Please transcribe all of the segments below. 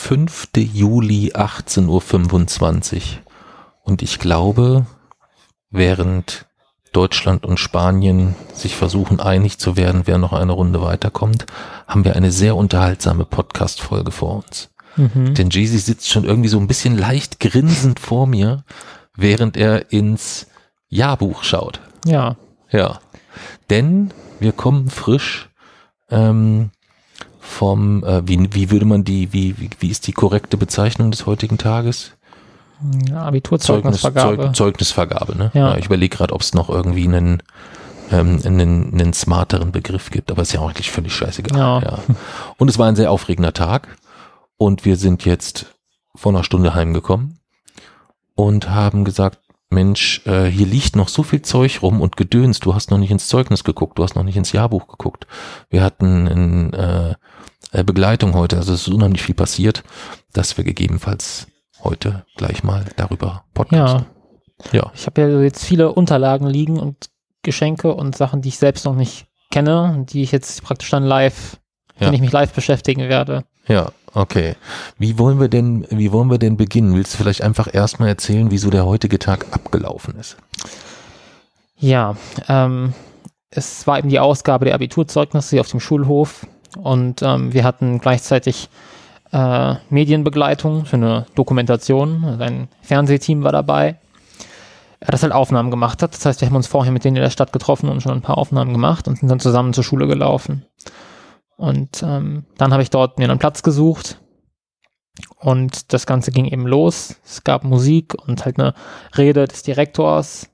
5. Juli 18:25 Uhr. Und ich glaube, während Deutschland und Spanien sich versuchen einig zu werden, wer noch eine Runde weiterkommt, haben wir eine sehr unterhaltsame Podcast-Folge vor uns. Denn Jeezy sitzt schon irgendwie so ein bisschen leicht grinsend vor mir, während er ins Jahrbuch schaut. Ja. Ja. Denn wir kommen frisch vom, wie würde man wie ist die korrekte Bezeichnung des heutigen Tages? Abiturzeugnisvergabe. Zeugnisvergabe, ne? Ja. Ja, ich überlege gerade, ob es noch irgendwie einen smarteren Begriff gibt, aber ist ja eigentlich völlig scheißegal. Ja. Und es war ein sehr aufregender Tag und wir sind jetzt vor einer Stunde heimgekommen und haben gesagt, Mensch, hier liegt noch so viel Zeug rum und Gedöns, du hast noch nicht ins Zeugnis geguckt, du hast noch nicht ins Jahrbuch geguckt. Wir hatten Begleitung heute, also es ist unheimlich viel passiert, dass wir gegebenenfalls heute gleich mal darüber podcasten. Ja. Ich habe ja jetzt viele Unterlagen liegen und Geschenke und Sachen, die ich selbst noch nicht kenne und die ich jetzt praktisch dann wenn ich mich live beschäftigen werde. Ja, okay. Wie wollen wir denn beginnen? Willst du vielleicht einfach erstmal erzählen, wie so der heutige Tag abgelaufen ist? Ja, es war eben die Ausgabe der Abiturzeugnisse hier auf dem Schulhof und wir hatten gleichzeitig Medienbegleitung für eine Dokumentation. Also ein Fernsehteam war dabei, das halt Aufnahmen gemacht hat. Das heißt, wir haben uns vorher mit denen in der Stadt getroffen und schon ein paar Aufnahmen gemacht und sind dann zusammen zur Schule gelaufen. Und dann habe ich dort mir einen Platz gesucht und das Ganze ging eben los. Es gab Musik und halt eine Rede des Direktors.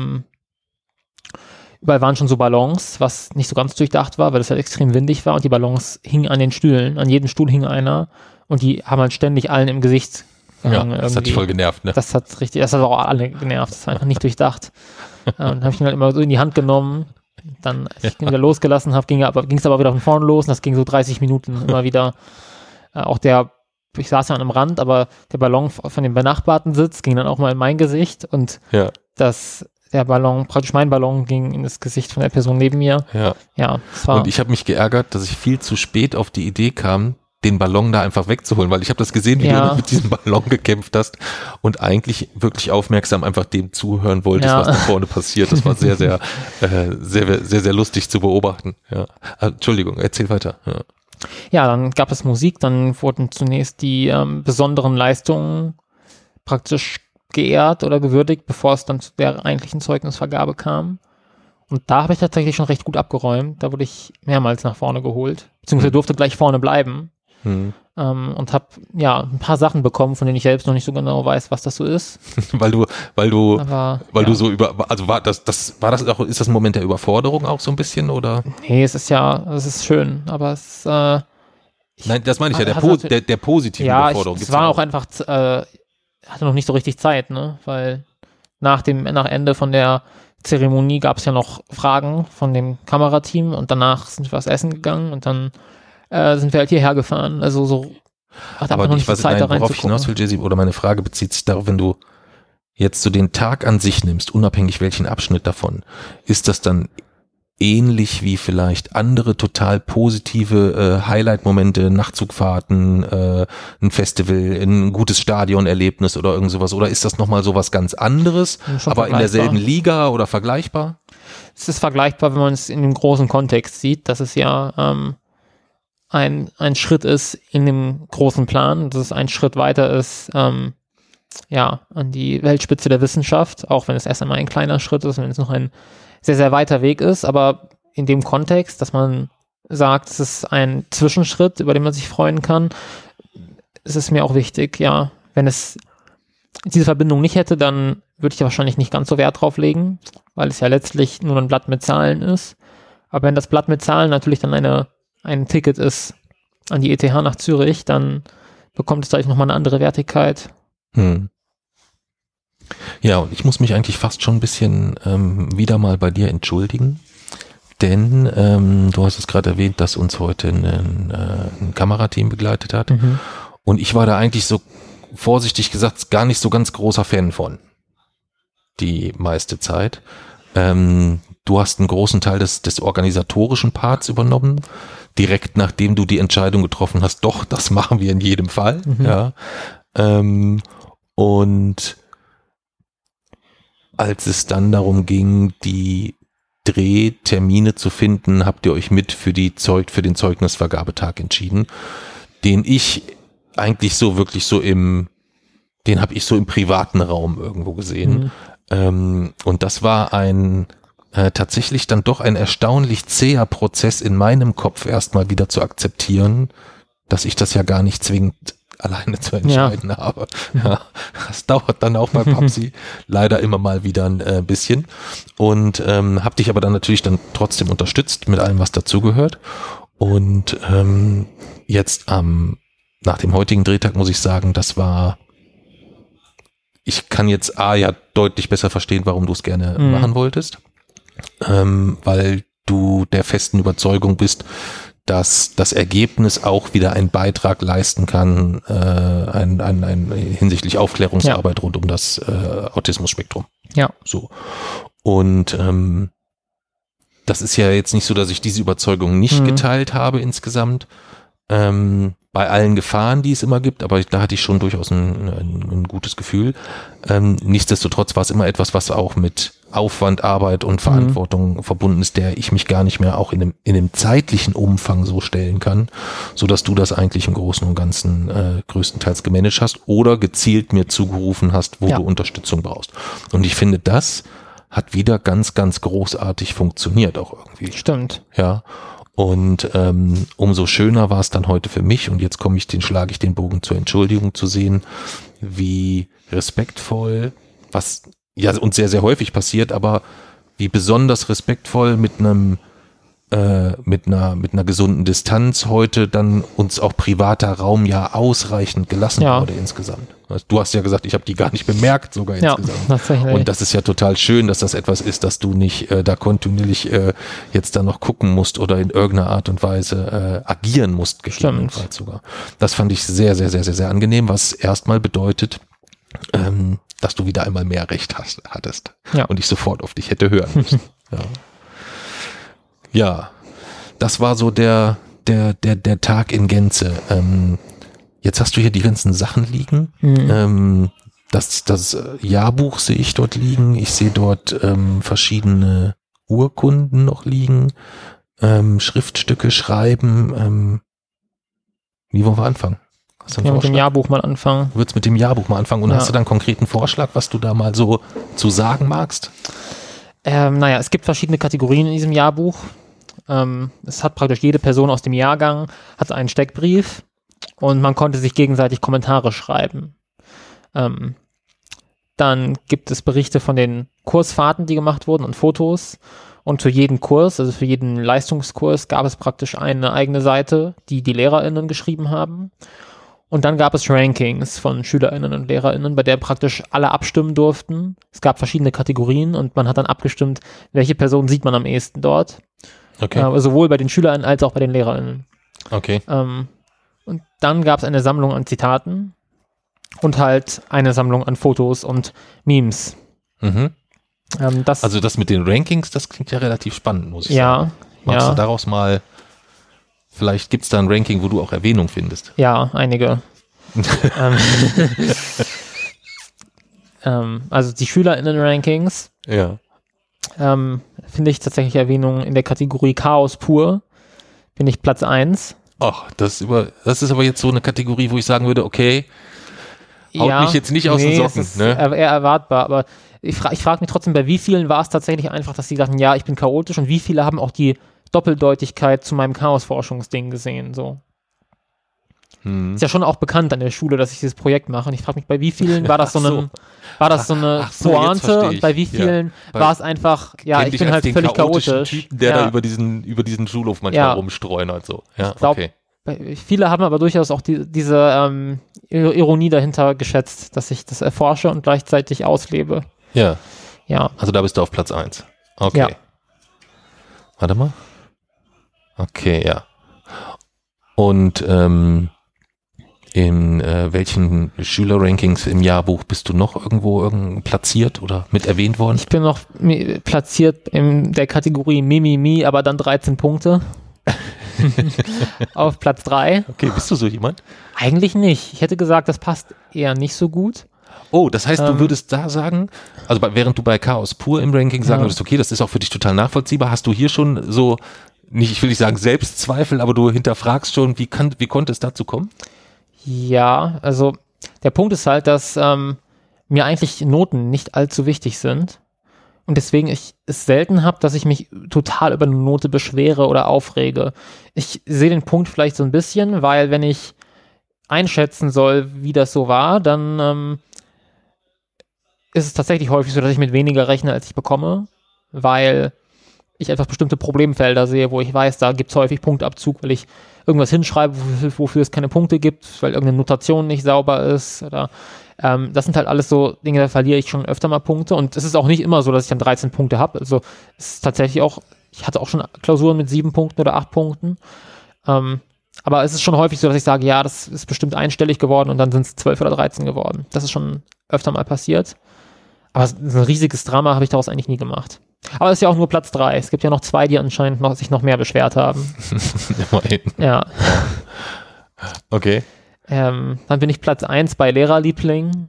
Überall waren schon so Ballons, was nicht so ganz durchdacht war, weil es halt extrem windig war und die Ballons hingen an den Stühlen. An jedem Stuhl hing einer und die haben halt ständig allen im Gesicht gehangen. Ja, das hat dich voll genervt, ne? Das hat auch alle genervt. Das war einfach nicht durchdacht. Und dann habe ich ihn halt immer so in die Hand genommen. Dann, als ich ihn wieder losgelassen habe, ging es aber wieder von vorne los und das ging so 30 Minuten immer wieder. Ich saß ja an einem Rand, aber der Ballon von dem benachbarten Sitz ging dann auch mal in mein Gesicht und der Ballon, praktisch mein Ballon, ging in das Gesicht von der Person neben mir. Ja, und ich habe mich geärgert, dass ich viel zu spät auf die Idee kam, den Ballon da einfach wegzuholen, weil ich habe das gesehen, wie du mit diesem Ballon gekämpft hast und eigentlich wirklich aufmerksam einfach dem zuhören wolltest, was da vorne passiert. Das war sehr, sehr, sehr, sehr, sehr lustig zu beobachten. Ja. Entschuldigung, erzähl weiter. Ja, dann gab es Musik, dann wurden zunächst die besonderen Leistungen praktisch geehrt oder gewürdigt, bevor es dann zu der eigentlichen Zeugnisvergabe kam. Und da habe ich tatsächlich schon recht gut abgeräumt. Da wurde ich mehrmals nach vorne geholt, beziehungsweise durfte gleich vorne bleiben. Und habe ein paar Sachen bekommen, von denen ich selbst noch nicht so genau weiß, was das so ist. weil du so ist das ein Moment der Überforderung auch so ein bisschen, oder? Nee, es ist schön, aber nein, das meine ich ja, der positiven Überforderung. Es war auch einfach, hatte noch nicht so richtig Zeit, ne, weil nach Ende von der Zeremonie gab es ja noch Fragen von dem Kamerateam und danach sind wir was essen gegangen und dann sind wir halt hierher gefahren. Also so hat aber noch nicht die Zeit da reinzugucken. Worauf ich hinaus will, Jesse, oder meine Frage bezieht sich darauf, wenn du jetzt so den Tag an sich nimmst, unabhängig welchen Abschnitt davon, ist das dann ähnlich wie vielleicht andere total positive Highlight-Momente, Nachtzugfahrten, ein Festival, ein gutes Stadionerlebnis oder irgend sowas? Oder ist das nochmal sowas ganz anderes, aber in derselben Liga oder vergleichbar? Es ist vergleichbar, wenn man es in dem großen Kontext sieht, dass es ja ein Schritt ist in dem großen Plan, dass es ein Schritt weiter ist, an die Weltspitze der Wissenschaft, auch wenn es erst einmal ein kleiner Schritt ist, wenn es noch ein sehr, sehr weiter Weg ist, aber in dem Kontext, dass man sagt, es ist ein Zwischenschritt, über den man sich freuen kann, ist es mir auch wichtig, ja, wenn es diese Verbindung nicht hätte, dann würde ich wahrscheinlich nicht ganz so Wert drauf legen, weil es ja letztlich nur ein Blatt mit Zahlen ist, aber wenn das Blatt mit Zahlen natürlich dann ein Ticket ist an die ETH nach Zürich, dann bekommt es gleich nochmal eine andere Wertigkeit. Ja, und ich muss mich eigentlich fast schon ein bisschen wieder mal bei dir entschuldigen, denn du hast es gerade erwähnt, dass uns heute ein Kamerateam begleitet hat und ich war da eigentlich so vorsichtig gesagt gar nicht so ganz großer Fan von, die meiste Zeit. Du hast einen großen Teil des organisatorischen Parts übernommen. direkt nachdem du die Entscheidung getroffen hast, doch, das machen wir in jedem Fall. Ja. Und als es dann darum ging, die Drehtermine zu finden, habt ihr euch für den Zeugnisvergabetag entschieden, den ich eigentlich den habe ich so im privaten Raum irgendwo gesehen. Und das war tatsächlich dann doch ein erstaunlich zäher Prozess in meinem Kopf erstmal wieder zu akzeptieren, dass ich das ja gar nicht zwingend alleine zu entscheiden habe. Ja, das dauert dann auch bei Papsi leider immer mal wieder ein bisschen. Und habe dich aber dann natürlich dann trotzdem unterstützt mit allem, was dazugehört. Und jetzt nach dem heutigen Drehtag muss ich sagen, ich kann jetzt ja deutlich besser verstehen, warum du es gerne machen wolltest, weil du der festen Überzeugung bist, dass das Ergebnis auch wieder einen Beitrag leisten kann, hinsichtlich Aufklärungsarbeit rund um das Autismus-Spektrum. Ja. So. Und das ist ja jetzt nicht so, dass ich diese Überzeugung nicht geteilt habe insgesamt, bei allen Gefahren, die es immer gibt, aber da hatte ich schon durchaus ein gutes Gefühl. Nichtsdestotrotz war es immer etwas, was auch mit Aufwand, Arbeit und Verantwortung verbunden ist, der ich mich gar nicht mehr auch in dem zeitlichen Umfang so stellen kann, so dass du das eigentlich im Großen und Ganzen größtenteils gemanagt hast oder gezielt mir zugerufen hast, wo du Unterstützung brauchst. Und ich finde, das hat wieder ganz, ganz großartig funktioniert auch irgendwie. Stimmt. Ja. Und umso schöner war es dann heute für mich, und jetzt schlage ich den Bogen zur Entschuldigung, zu sehen, wie respektvoll, was ja uns sehr, sehr häufig passiert, aber wie besonders respektvoll mit einer gesunden Distanz heute dann uns auch privater Raum ja ausreichend gelassen wurde insgesamt. Du hast ja gesagt, ich habe die gar nicht bemerkt sogar insgesamt. Tatsächlich. Und das ist ja total schön, dass das etwas ist, dass du nicht da kontinuierlich jetzt da noch gucken musst oder in irgendeiner Art und Weise agieren musst, gegebenenfalls sogar. Das fand ich sehr, sehr, sehr, sehr, sehr angenehm, was erstmal bedeutet, dass du wieder einmal mehr Recht hattest und ich sofort auf dich hätte hören müssen. Ja, das war so der Tag in Gänze. Jetzt hast du hier die ganzen Sachen liegen. Das Jahrbuch sehe ich dort liegen. Ich sehe dort verschiedene Urkunden noch liegen. Schriftstücke schreiben. Wie wollen wir anfangen? Mit dem Jahrbuch mal anfangen. Du würdest mit dem Jahrbuch mal anfangen. Und hast du dann einen konkreten Vorschlag, was du da mal so zu sagen magst? Es gibt verschiedene Kategorien in diesem Jahrbuch. Es hat praktisch jede Person aus dem Jahrgang hat einen Steckbrief und man konnte sich gegenseitig Kommentare schreiben. Dann gibt es Berichte von den Kursfahrten, die gemacht wurden, und Fotos. Und für jeden Kurs, also für jeden Leistungskurs, gab es praktisch eine eigene Seite, die die LehrerInnen geschrieben haben. Und dann gab es Rankings von SchülerInnen und LehrerInnen, bei der praktisch alle abstimmen durften. Es gab verschiedene Kategorien und man hat dann abgestimmt, welche Person sieht man am ehesten dort. Okay. Sowohl bei den SchülerInnen als auch bei den LehrerInnen. Okay. Und dann gab es eine Sammlung an Zitaten und halt eine Sammlung an Fotos und Memes. Also das mit den Rankings, das klingt ja relativ spannend, muss ich sagen. Magst du daraus mal, vielleicht gibt es da ein Ranking, wo du auch Erwähnung findest? Ja, einige. Also die SchülerInnen-Rankings finde ich tatsächlich Erwähnung in der Kategorie Chaos pur. Bin ich Platz 1. Ach, das ist aber jetzt so eine Kategorie, wo ich sagen würde, okay, haut mich jetzt nicht aus den Socken. Es ist eher erwartbar, aber ich frage mich trotzdem, bei wie vielen war es tatsächlich einfach, dass die dachten, ja, ich bin chaotisch, und wie viele haben auch die Doppeldeutigkeit zu meinem Chaos-Forschungsding gesehen, so. Ist ja schon auch bekannt an der Schule, dass ich dieses Projekt mache, und ich frage mich, bei wie vielen war das so eine Pointe, und bei wie vielen war es einfach, ich bin halt völlig chaotisch. Typen, der da über diesen Schulhof manchmal rumstreunert, so. Ja, ich glaub, viele haben aber durchaus auch diese Ironie dahinter geschätzt, dass ich das erforsche und gleichzeitig auslebe. Ja. Ja. Also da bist du auf Platz 1. Okay. Ja. Warte mal. Okay, ja. Und in welchen Schülerrankings im Jahrbuch bist du noch irgendwo platziert oder mit erwähnt worden? Ich bin noch platziert in der Kategorie Mimimi, aber dann 13 Punkte. Auf Platz 3. Okay, bist du so jemand? Eigentlich nicht. Ich hätte gesagt, das passt eher nicht so gut. Oh, das heißt, du würdest da sagen, also während du bei Chaos pur im Ranking sagen würdest, okay, das ist auch für dich total nachvollziehbar, hast du hier schon so, ich will nicht sagen Selbstzweifel, aber du hinterfragst schon, wie konnte es dazu kommen? Ja, also der Punkt ist halt, dass mir eigentlich Noten nicht allzu wichtig sind und deswegen ich es selten habe, dass ich mich total über eine Note beschwere oder aufrege. Ich sehe den Punkt vielleicht so ein bisschen, weil wenn ich einschätzen soll, wie das so war, dann ist es tatsächlich häufig so, dass ich mit weniger rechne, als ich bekomme, weil ich einfach bestimmte Problemfelder sehe, wo ich weiß, da gibt es häufig Punktabzug, weil ich irgendwas hinschreibe, wofür es keine Punkte gibt, weil irgendeine Notation nicht sauber ist oder das sind halt alles so Dinge, da verliere ich schon öfter mal Punkte und es ist auch nicht immer so, dass ich dann 13 Punkte habe, also es ist tatsächlich auch, ich hatte auch schon Klausuren mit 7 Punkten oder 8 Punkten, aber es ist schon häufig so, dass ich sage, ja, das ist bestimmt einstellig geworden und dann sind es 12 oder 13 geworden. Das ist schon öfter mal passiert. Aber so ein riesiges Drama habe ich daraus eigentlich nie gemacht. Aber es ist ja auch nur Platz 3. Es gibt ja noch 2, die anscheinend sich noch mehr beschwert haben. Ja. Okay. Dann bin ich Platz 1 bei Lehrerliebling.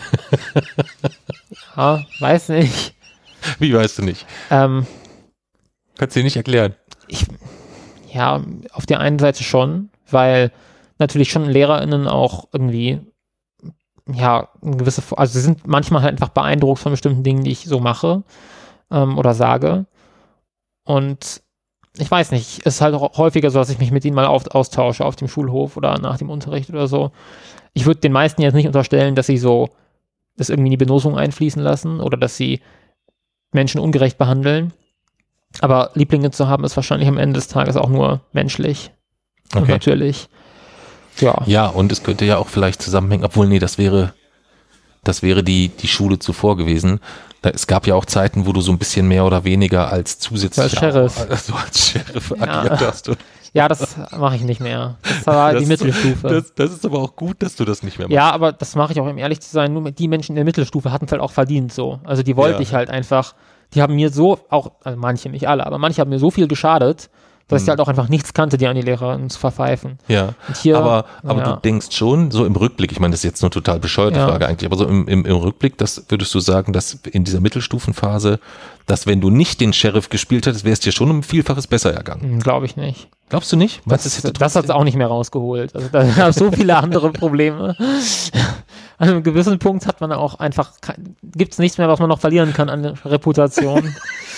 Ja, weiß nicht. Wie weißt du nicht? Kannst du dir nicht erklären? Ja, auf der einen Seite schon, weil natürlich schon LehrerInnen auch irgendwie ja, eine gewisse, also sie sind manchmal halt einfach beeindruckt von bestimmten Dingen, die ich so mache oder sage. Und ich weiß nicht, es ist halt auch häufiger so, dass ich mich mit ihnen mal austausche auf dem Schulhof oder nach dem Unterricht oder so. Ich würde den meisten jetzt nicht unterstellen, dass sie so das irgendwie in die Benotung einfließen lassen oder dass sie Menschen ungerecht behandeln. Aber Lieblinge zu haben, ist wahrscheinlich am Ende des Tages auch nur menschlich. Und natürlich. Ja, und es könnte ja auch vielleicht zusammenhängen, obwohl, nee, das wäre die Schule zuvor gewesen. Es gab ja auch Zeiten, wo du so ein bisschen mehr oder weniger als zusätzlicher als Sheriff agiert hast. Ja, das mache ich nicht mehr. Das war die Mittelstufe. Das ist aber auch gut, dass du das nicht mehr machst. Ja, aber das mache ich auch, um ehrlich zu sein, nur die Menschen in der Mittelstufe hatten es halt auch verdient so. Also die wollte ich halt einfach, die haben mir so, auch, also manche, nicht alle, aber manche haben mir so viel geschadet, dass ich halt auch einfach nichts kannte, die an die Lehrerin zu verpfeifen. Ja, und hier, aber du denkst schon, so im Rückblick, ich meine, das ist jetzt eine total bescheuerte Frage eigentlich, aber so im Rückblick, das würdest du sagen, dass in dieser Mittelstufenphase, dass wenn du nicht den Sheriff gespielt hättest, wäre es dir schon um Vielfaches besser ergangen? Glaube ich nicht. Glaubst du nicht? Das hat es auch nicht mehr rausgeholt. Also da gab es so viele andere Probleme. An einem gewissen Punkt hat man auch einfach, gibt es nichts mehr, was man noch verlieren kann an Reputation.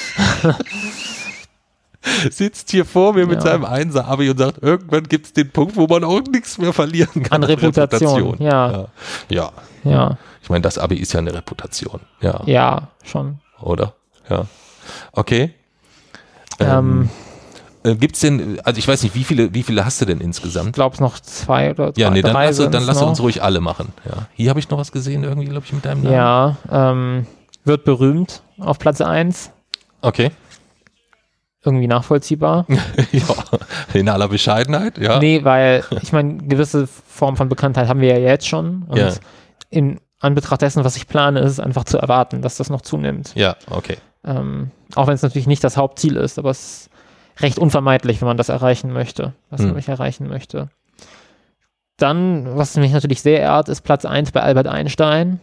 Sitzt hier vor mir mit seinem Einser-Abi und sagt, irgendwann gibt es den Punkt, wo man auch nichts mehr verlieren kann. An Reputation. Ja. Ich meine, das Abi ist ja eine Reputation. Ja, schon. Oder? Ja. Okay. Gibt's denn, also ich weiß nicht, wie viele hast du denn insgesamt? Ich glaube, es noch 2 oder 3. Ja, nee, dann lass uns ruhig alle machen. Ja. Hier habe ich noch was gesehen, irgendwie, glaube ich, mit deinem Namen. Ja, wird berühmt auf Platz 1. Okay. Irgendwie nachvollziehbar. Ja, in aller Bescheidenheit, ja. Nee, weil, ich meine, gewisse Form von Bekanntheit haben wir ja jetzt schon. Und in Anbetracht dessen, was ich plane, ist es einfach zu erwarten, dass das noch zunimmt. Ja, okay. Auch wenn es natürlich nicht das Hauptziel ist, aber es ist recht unvermeidlich, wenn man das erreichen möchte, was man erreichen möchte. Dann, was mich natürlich sehr ehrt, ist Platz 1 bei Albert Einstein.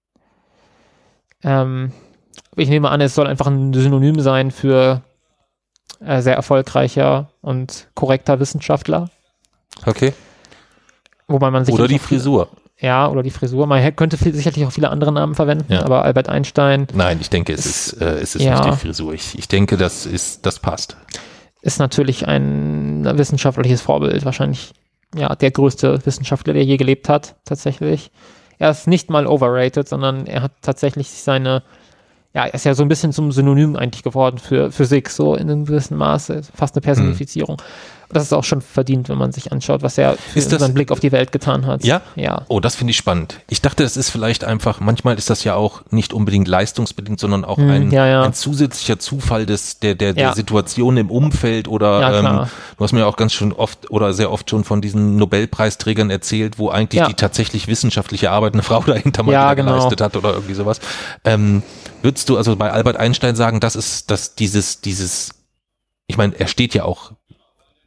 Ich nehme an, es soll einfach ein Synonym sein für sehr erfolgreicher und korrekter Wissenschaftler. Okay. Wobei man sich oder die Frisur. Ja, oder die Frisur. Man könnte sicherlich auch viele andere Namen verwenden, aber Albert Einstein. Nein, ich denke, es ist nicht die Frisur. Ich denke, das passt. Ist natürlich ein wissenschaftliches Vorbild. Wahrscheinlich, der größte Wissenschaftler, der je gelebt hat, tatsächlich. Er ist nicht mal overrated, sondern er hat tatsächlich er ist ja so ein bisschen zum Synonym eigentlich geworden für Physik, so in einem gewissen Maße, fast eine Personifizierung. Das ist auch schon verdient, wenn man sich anschaut, was er für seinen Blick auf die Welt getan hat. Ja? Ja. Oh, das finde ich spannend. Ich dachte, das ist vielleicht einfach, manchmal ist das ja auch nicht unbedingt leistungsbedingt, sondern auch ein zusätzlicher Zufall der Situation im Umfeld oder du hast mir auch ganz schön oft oder sehr oft schon von diesen Nobelpreisträgern erzählt, wo eigentlich die tatsächlich wissenschaftliche Arbeit eine Frau dahinter mal geleistet hat oder irgendwie sowas. Würdest du also bei Albert Einstein sagen, dieses, ich meine, er steht ja auch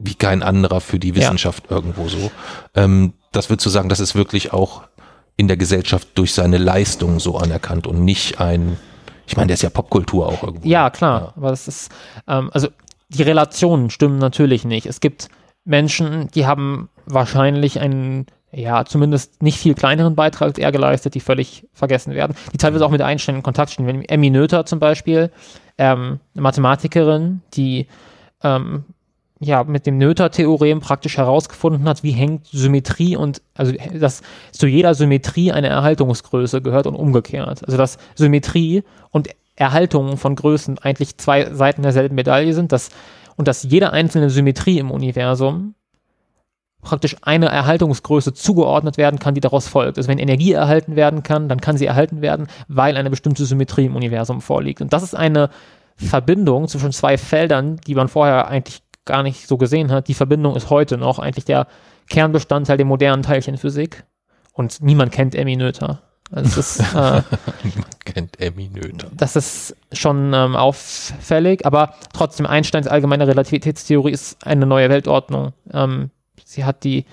wie kein anderer für die Wissenschaft irgendwo so. Das würdest du sagen, das ist wirklich auch in der Gesellschaft durch seine Leistung so anerkannt und nicht ich meine, der ist ja Popkultur auch irgendwo. Ja, klar, aber das ist, also die Relationen stimmen natürlich nicht. Es gibt Menschen, die haben wahrscheinlich einen, zumindest nicht viel kleineren Beitrag als er geleistet, die völlig vergessen werden, die teilweise auch mit Einstein in Kontakt stehen. Wenn Emmy Noether zum Beispiel, eine Mathematikerin, die mit dem Noether-Theorem praktisch herausgefunden hat, wie hängt Symmetrie dass zu jeder Symmetrie eine Erhaltungsgröße gehört und umgekehrt. Also dass Symmetrie und Erhaltung von Größen eigentlich zwei Seiten derselben Medaille sind, und dass jede einzelne Symmetrie im Universum praktisch eine Erhaltungsgröße zugeordnet werden kann, die daraus folgt. Also wenn Energie erhalten werden kann, dann kann sie erhalten werden, weil eine bestimmte Symmetrie im Universum vorliegt. Und das ist eine Verbindung zwischen zwei Feldern, die man vorher eigentlich gar nicht so gesehen hat. Die Verbindung ist heute noch eigentlich der Kernbestandteil der modernen Teilchenphysik. Und niemand kennt Emmy Noether. Also niemand kennt Emmy Noether. Das ist schon auffällig, aber trotzdem Einsteins allgemeine Relativitätstheorie ist eine neue Weltordnung. Sie hat die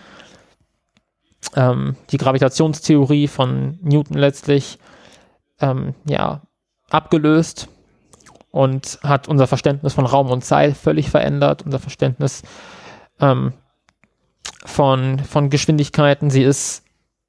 Gravitationstheorie von Newton letztlich abgelöst und hat unser Verständnis von Raum und Zeit völlig verändert, unser Verständnis von Geschwindigkeiten. Sie ist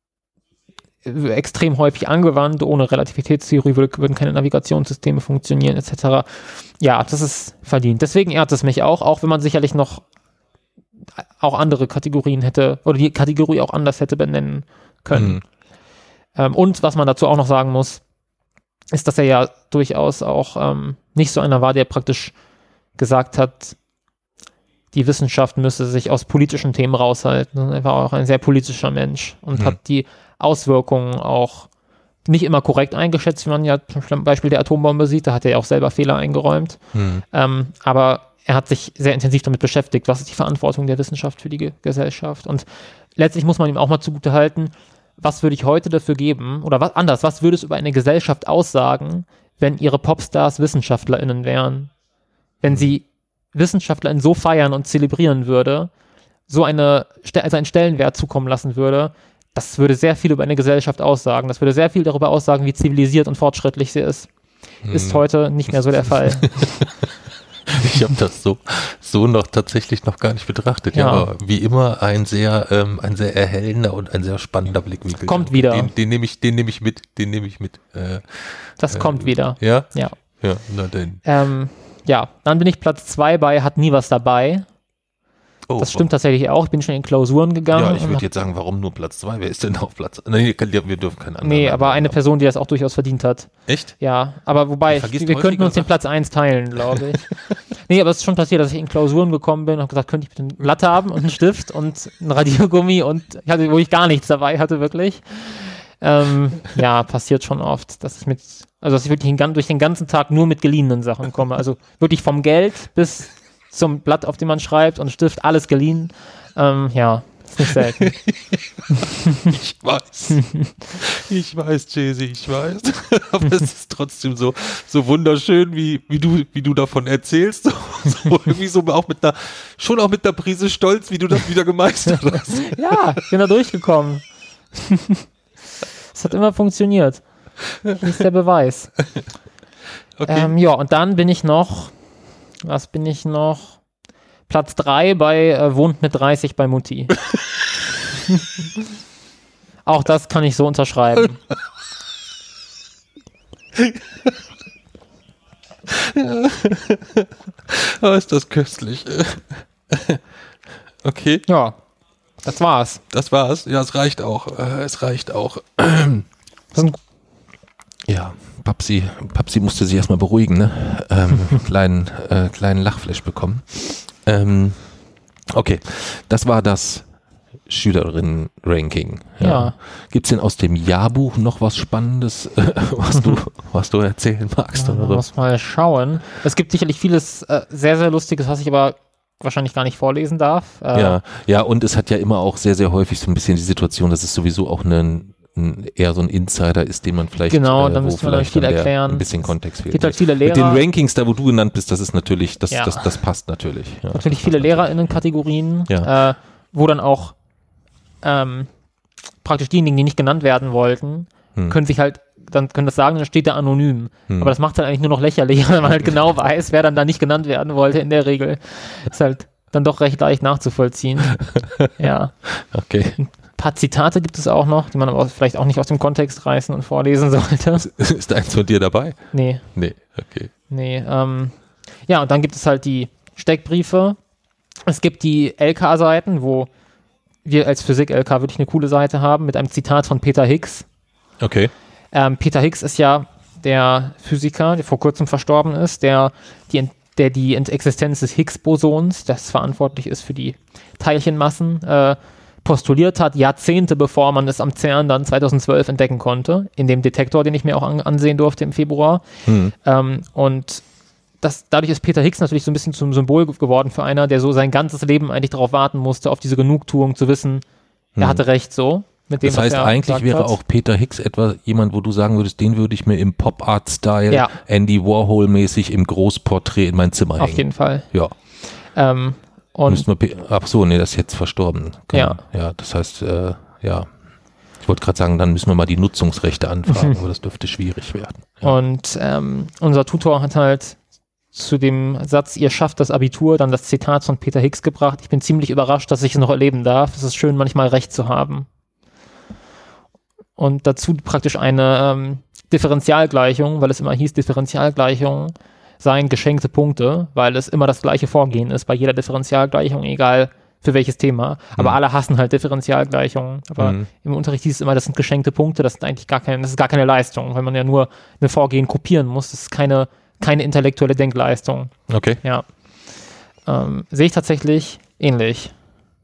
extrem häufig angewandt. Ohne Relativitätstheorie würden keine Navigationssysteme funktionieren, etc. Ja, das ist verdient. Deswegen ehrt es mich auch wenn man sicherlich noch auch andere Kategorien hätte, oder die Kategorie auch anders hätte benennen können. Und was man dazu auch noch sagen muss, ist, dass er ja durchaus auch nicht so einer war, der praktisch gesagt hat, die Wissenschaft müsse sich aus politischen Themen raushalten. Er war auch ein sehr politischer Mensch und hat die Auswirkungen auch nicht immer korrekt eingeschätzt, wie man ja zum Beispiel der Atombombe sieht. Da hat er ja auch selber Fehler eingeräumt. Aber er hat sich sehr intensiv damit beschäftigt, was ist die Verantwortung der Wissenschaft für die Gesellschaft. Und letztlich muss man ihm auch mal zugutehalten, was würde ich heute dafür geben, oder was würde es über eine Gesellschaft aussagen, wenn ihre Popstars WissenschaftlerInnen wären? Wenn sie WissenschaftlerInnen so feiern und zelebrieren würde, einen Stellenwert zukommen lassen würde, das würde sehr viel über eine Gesellschaft aussagen. Das würde sehr viel darüber aussagen, wie zivilisiert und fortschrittlich sie ist. Ist heute nicht mehr so der Fall. Ich habe das so noch tatsächlich noch gar nicht betrachtet. Ja, aber wie immer ein sehr erhellender und ein sehr spannender Blickwinkel. Kommt wieder. Den nehme ich mit. Das kommt wieder. Ja? Ja. Ja, na denn. Dann bin ich Platz 2 bei Hat nie was dabei. Oh, das stimmt tatsächlich auch. Ich bin schon in Klausuren gegangen. Ja, ich würde jetzt sagen, warum nur Platz 2? Wer ist denn auf Platz? Nee, wir dürfen keinen anderen. Nee, aber eine Person, die das auch durchaus verdient hat. Echt? Ja, aber wobei, wir könnten uns den Platz 1 teilen, glaube ich. Nee, aber es ist schon passiert, dass ich in Klausuren gekommen bin und habe gesagt, könnte ich bitte ein Blatt haben und einen Stift und ein Radiergummi wo ich gar nichts dabei hatte, wirklich. Passiert schon oft, dass ich wirklich durch den ganzen Tag nur mit geliehenen Sachen komme. Also wirklich vom Geld bis zum Blatt, auf dem man schreibt, und Stift, alles geliehen. Ist nicht selten. Ich weiß, Jay-Z, ich weiß. Aber es ist trotzdem so wunderschön, wie du davon erzählst. So irgendwie so auch mit einer Prise Stolz, wie du das wieder gemeistert hast. Ja, ich bin da durchgekommen. Es hat immer funktioniert. Das ist der Beweis. Okay. Und dann bin ich noch Platz 3 bei Wohnt mit 30 bei Mutti. Auch das kann ich so unterschreiben. Oh, ist das köstlich. Okay. Ja, das war's. Ja, es reicht auch. Ja, Papsi musste sich erstmal beruhigen, ne? Kleinen Lachflash bekommen. Okay, das war das Schülerinnen-Ranking. Ja. Gibt's denn aus dem Jahrbuch noch was Spannendes, was du erzählen magst? Ja, muss mal schauen. Es gibt sicherlich vieles sehr, sehr Lustiges, was ich aber wahrscheinlich gar nicht vorlesen darf. Ja, und es hat ja immer auch sehr, sehr häufig so ein bisschen die Situation, dass es sowieso auch eher so ein Insider ist, den man vielleicht genau, dann müssen wir viel erklären. Ein bisschen Kontext fehlt. Gibt halt viele Lehrer. Mit den Rankings, da wo du genannt bist, das ist natürlich, das passt natürlich. Ja, natürlich viele LehrerInnen-Kategorien, wo dann auch praktisch diejenigen, die nicht genannt werden wollten, können sich halt, dann können das sagen, dann steht da anonym. Aber das macht halt eigentlich nur noch lächerlich, weil man halt genau weiß, wer dann da nicht genannt werden wollte in der Regel. Ist halt dann doch recht leicht nachzuvollziehen. Ja. Okay. Ein paar Zitate gibt es auch noch, die man aber vielleicht auch nicht aus dem Kontext reißen und vorlesen sollte. Ist eins von dir dabei? Nee. Nee, okay. Nee, ja, und dann gibt es halt die Steckbriefe. Es gibt die LK-Seiten, wo wir als Physik-LK wirklich eine coole Seite haben, mit einem Zitat von Peter Higgs. Okay. Peter Higgs ist ja der Physiker, der vor kurzem verstorben ist, der die Existenz des Higgs-Bosons, das verantwortlich ist für die Teilchenmassen, postuliert hat, Jahrzehnte bevor man es am CERN dann 2012 entdecken konnte, in dem Detektor, den ich mir auch ansehen durfte im Februar. Und dadurch ist Peter Higgs natürlich so ein bisschen zum Symbol geworden für einer, der so sein ganzes Leben eigentlich darauf warten musste, auf diese Genugtuung zu wissen, er hatte recht so. Mit dem, das heißt, eigentlich wäre auch Peter Higgs etwa jemand, wo du sagen würdest, den würde ich mir im Pop-Art-Style, Andy Warhol-mäßig im Großporträt in mein Zimmer hängen. Auf jeden Fall. Ja. Ach so, nee, das ist jetzt verstorben. Ja, das heißt, ja. Ich wollte gerade sagen, dann müssen wir mal die Nutzungsrechte anfragen, aber das dürfte schwierig werden. Ja. Und unser Tutor hat halt zu dem Satz, ihr schafft das Abitur, dann das Zitat von Peter Higgs gebracht. Ich bin ziemlich überrascht, dass ich es noch erleben darf. Es ist schön, manchmal recht zu haben. Und dazu praktisch eine Differentialgleichung, weil es immer hieß, Differentialgleichungen seien geschenkte Punkte, weil es immer das gleiche Vorgehen ist bei jeder Differentialgleichung, egal für welches Thema. Aber alle hassen halt Differentialgleichungen. Aber im Unterricht hieß es immer, das sind geschenkte Punkte, das ist eigentlich gar keine Leistung, weil man ja nur ein Vorgehen kopieren muss. Das ist keine intellektuelle Denkleistung. Okay. Ja. Sehe ich tatsächlich ähnlich.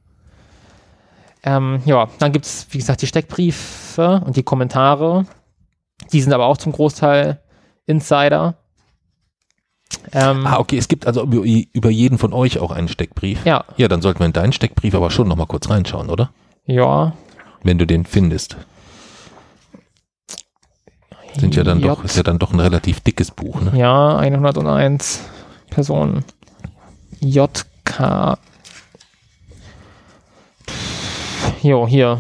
Ja, dann gibt es, wie gesagt, die Steckbriefe und die Kommentare. Die sind aber auch zum Großteil Insider. Okay, es gibt also über jeden von euch auch einen Steckbrief. Ja. Ja, dann sollten wir in deinen Steckbrief aber schon nochmal kurz reinschauen, oder? Ja. Wenn du den findest. Ist ja dann doch ein relativ dickes Buch, ne? Ja, 101 Personen. JK. Jo, hier.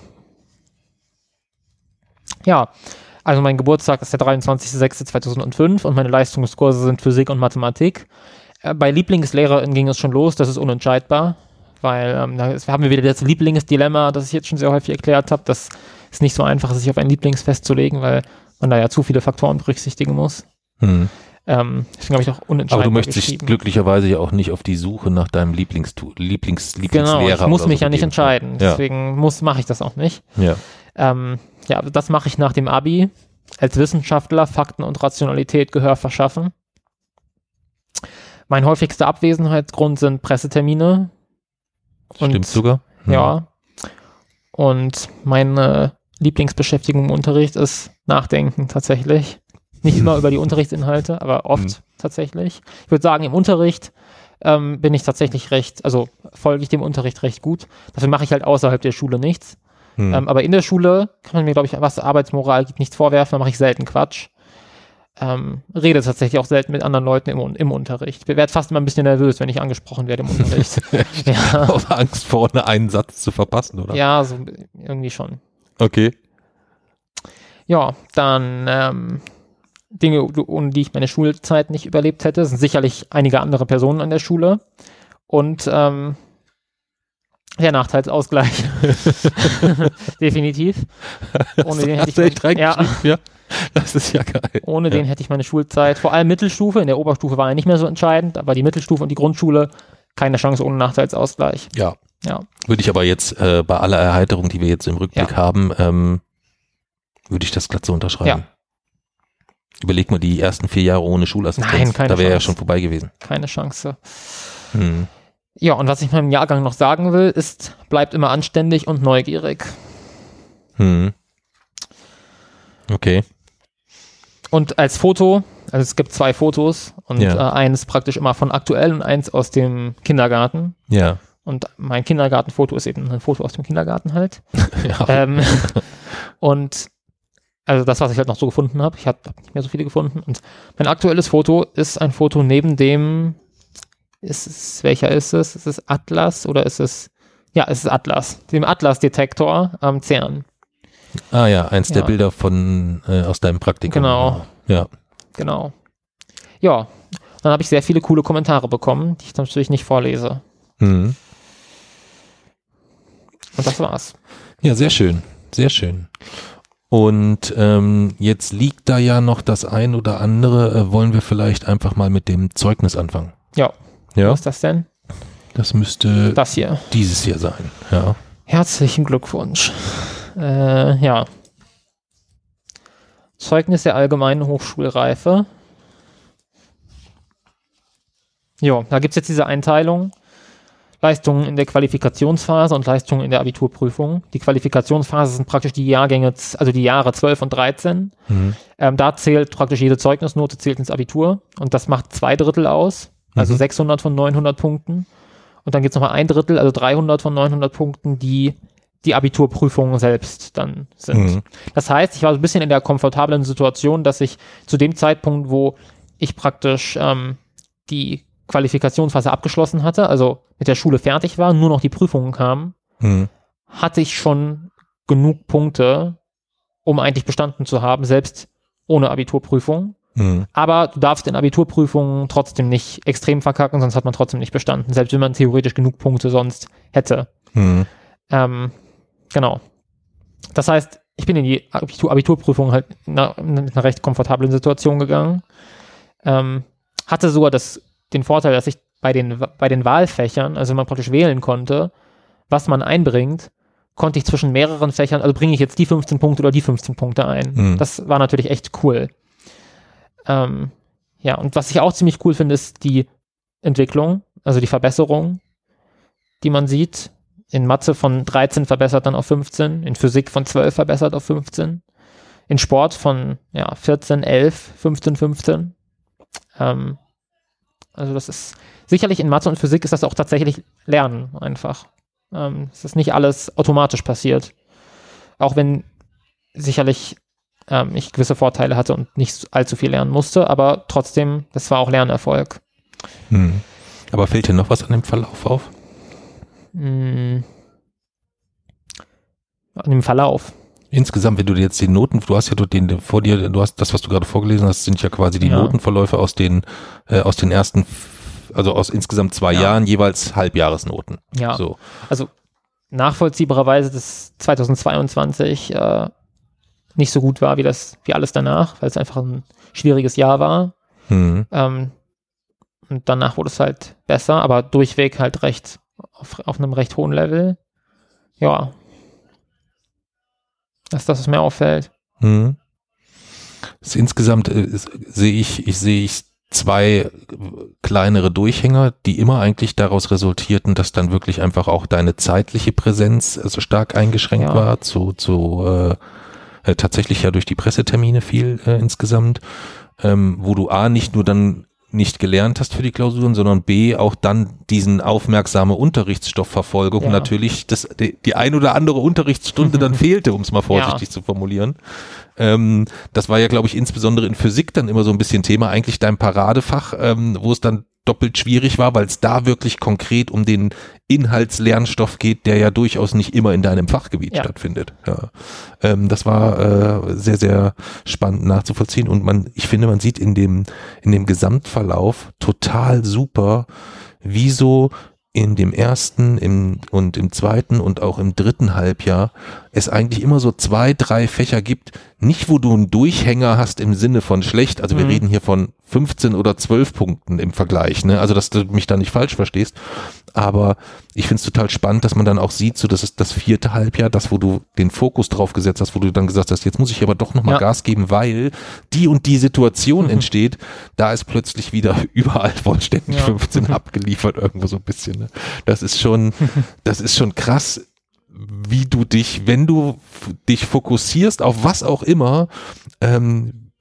Ja, also mein Geburtstag ist der 23.06.2005 und meine Leistungskurse sind Physik und Mathematik. Bei LieblingslehrerInnen ging es schon los, das ist unentscheidbar, weil da haben wir wieder das Lieblingsdilemma, das ich jetzt schon sehr häufig erklärt habe. Das ist nicht so einfach, sich auf ein Lieblings festzulegen, weil man da ja zu viele Faktoren berücksichtigen muss. Deswegen habe ich auch unentscheidbar Aber du möchtest dich glücklicherweise ja auch nicht auf die Suche nach deinem Lieblingslehrer. Genau, ich muss mich ja nicht entscheiden. Deswegen mache ich das auch nicht. Ja. Ja, das mache ich nach dem Abi. Als Wissenschaftler Fakten und Rationalität Gehör verschaffen. Mein häufigster Abwesenheitsgrund sind Pressetermine. Stimmt sogar. Ja. Und meine Lieblingsbeschäftigung im Unterricht ist Nachdenken tatsächlich. Nicht immer über die Unterrichtsinhalte, aber oft tatsächlich. Ich würde sagen, im Unterricht bin ich tatsächlich folge ich dem Unterricht recht gut. Dafür mache ich halt außerhalb der Schule nichts. Aber in der Schule kann man mir, glaube ich, was Arbeitsmoral gibt, nichts vorwerfen, da mache ich selten Quatsch. Rede tatsächlich auch selten mit anderen Leuten im Unterricht. Ich werde fast immer ein bisschen nervös, wenn ich angesprochen werde im Unterricht. Ja. Aus Angst vorne einen Satz zu verpassen, oder? Ja, so irgendwie schon. Okay. Ja, dann Dinge, ohne die ich meine Schulzeit nicht überlebt hätte, sind sicherlich einige andere Personen an der Schule. Und der Nachteilsausgleich. Definitiv. Ohne den hätte ich ja, das ist ja geil. Ohne den hätte ich meine Schulzeit, vor allem Mittelstufe, in der Oberstufe war ja nicht mehr so entscheidend, aber die Mittelstufe und die Grundschule, keine Chance ohne Nachteilsausgleich. Ja. Würde ich aber jetzt bei aller Erheiterung, die wir jetzt im Rückblick haben, würde ich das glatt so unterschreiben. Ja. Überleg mal die ersten 4 Jahre ohne Schulassistenz. Nein, keine Chance. Da wäre ja schon vorbei gewesen. Keine Chance. Ja, und was ich meinem Jahrgang noch sagen will, ist, bleibt immer anständig und neugierig. Okay. Und als Foto, also es gibt 2 Fotos und eins praktisch immer von aktuell und eins aus dem Kindergarten. Ja. Und mein Kindergartenfoto ist eben ein Foto aus dem Kindergarten halt. Und also das, was ich halt noch so gefunden habe. Ich habe nicht mehr so viele gefunden. Und mein aktuelles Foto ist ein Foto neben dem, welcher ist es? Ist es Atlas oder ist es, ja, es ist Atlas. Dem Atlas-Detektor am CERN. Ah ja, eins der Bilder aus deinem Praktikum. Genau. Ja. Genau. Ja, dann habe ich sehr viele coole Kommentare bekommen, die ich natürlich nicht vorlese. Mhm. Und das war's. Ja, sehr schön. Sehr schön. Und jetzt liegt da ja noch das ein oder andere. Wollen wir vielleicht einfach mal mit dem Zeugnis anfangen? Ja. Ja. Was ist das denn? Das müsste das hier. Dieses hier sein. Ja. Herzlichen Glückwunsch. Ja. Zeugnis der allgemeinen Hochschulreife. Ja, da gibt es jetzt diese Einteilung. Leistungen in der Qualifikationsphase und Leistungen in der Abiturprüfung. Die Qualifikationsphase sind praktisch die Jahrgänge, also die Jahre 12 und 13. Mhm. Da zählt praktisch jede Zeugnisnote, zählt ins Abitur. Und das macht 2/3 aus, also 600 von 900 Punkten. Und dann gibt es nochmal 1/3, also 300 von 900 Punkten, die Abiturprüfungen selbst dann sind. Mhm. Das heißt, ich war so ein bisschen in der komfortablen Situation, dass ich zu dem Zeitpunkt, wo ich praktisch die Qualifikationsphase abgeschlossen hatte, also mit der Schule fertig war, nur noch die Prüfungen kamen, hatte ich schon genug Punkte, um eigentlich bestanden zu haben, selbst ohne Abiturprüfung. Aber du darfst in Abiturprüfungen trotzdem nicht extrem verkacken, sonst hat man trotzdem nicht bestanden, selbst wenn man theoretisch genug Punkte sonst hätte. Genau. Das heißt, ich bin in die Abiturprüfung halt in einer recht komfortablen Situation gegangen. Hatte sogar den Vorteil, dass ich bei den Wahlfächern, also wenn man praktisch wählen konnte, was man einbringt, konnte ich zwischen mehreren Fächern, also bringe ich jetzt die 15 Punkte oder die 15 Punkte ein. Das war natürlich echt cool. Ja, und was ich auch ziemlich cool finde, ist die Entwicklung, also die Verbesserung, die man sieht. In Mathe von 13 verbessert dann auf 15, in Physik von 12 verbessert auf 15, in Sport von 14, 11, 15, 15. Also das ist sicherlich in Mathe und Physik ist das auch tatsächlich Lernen einfach. Es ist nicht alles automatisch passiert. Auch wenn sicherlich ich gewisse Vorteile hatte und nicht allzu viel lernen musste, aber trotzdem, das war auch Lernerfolg. Aber fällt dir noch was an dem Verlauf auf? An dem Verlauf. Insgesamt, wenn du jetzt die Noten, du hast ja vor dir, du hast das, was du gerade vorgelesen hast, sind ja quasi die Notenverläufe aus den ersten, also aus insgesamt 2 Jahren, jeweils Halbjahresnoten. Ja, so. Also nachvollziehbarerweise, dass 2022 nicht so gut war wie alles danach, weil es einfach ein schwieriges Jahr war. Und danach wurde es halt besser, aber durchweg halt auf einem recht hohen Level. Ja. Das ist das, was mir auffällt. Insgesamt sehe ich 2 kleinere Durchhänger, die immer eigentlich daraus resultierten, dass dann wirklich einfach auch deine zeitliche Präsenz so stark eingeschränkt war, tatsächlich ja durch die Pressetermine viel insgesamt, wo du A, nicht nur dann nicht gelernt hast für die Klausuren, sondern B, auch dann diesen aufmerksame Unterrichtsstoffverfolgung natürlich die ein oder andere Unterrichtsstunde dann fehlte, um es mal vorsichtig zu formulieren. Das war ja, glaube ich, insbesondere in Physik dann immer so ein bisschen Thema, eigentlich dein Paradefach, wo es dann doppelt schwierig war, weil es da wirklich konkret um den Inhaltslernstoff geht, der ja durchaus nicht immer in deinem Fachgebiet stattfindet. Ja. Das war sehr, sehr spannend nachzuvollziehen und ich finde, man sieht in dem Gesamtverlauf total super, wie so in dem ersten und im zweiten und auch im dritten Halbjahr es eigentlich immer so 2, 3 Fächer gibt, nicht wo du einen Durchhänger hast im Sinne von schlecht, also wir reden hier von 15 oder 12 Punkten im Vergleich, ne? Also dass du mich da nicht falsch verstehst, aber ich finde es total spannend, dass man dann auch sieht, so das ist das 4. Halbjahr, das wo du den Fokus drauf gesetzt hast, wo du dann gesagt hast, jetzt muss ich aber doch nochmal Gas geben, weil die und die Situation entsteht, da ist plötzlich wieder überall vollständig 15 abgeliefert, irgendwo so ein bisschen, ne? Das ist schon krass, wie du dich, wenn du dich fokussierst auf was auch immer,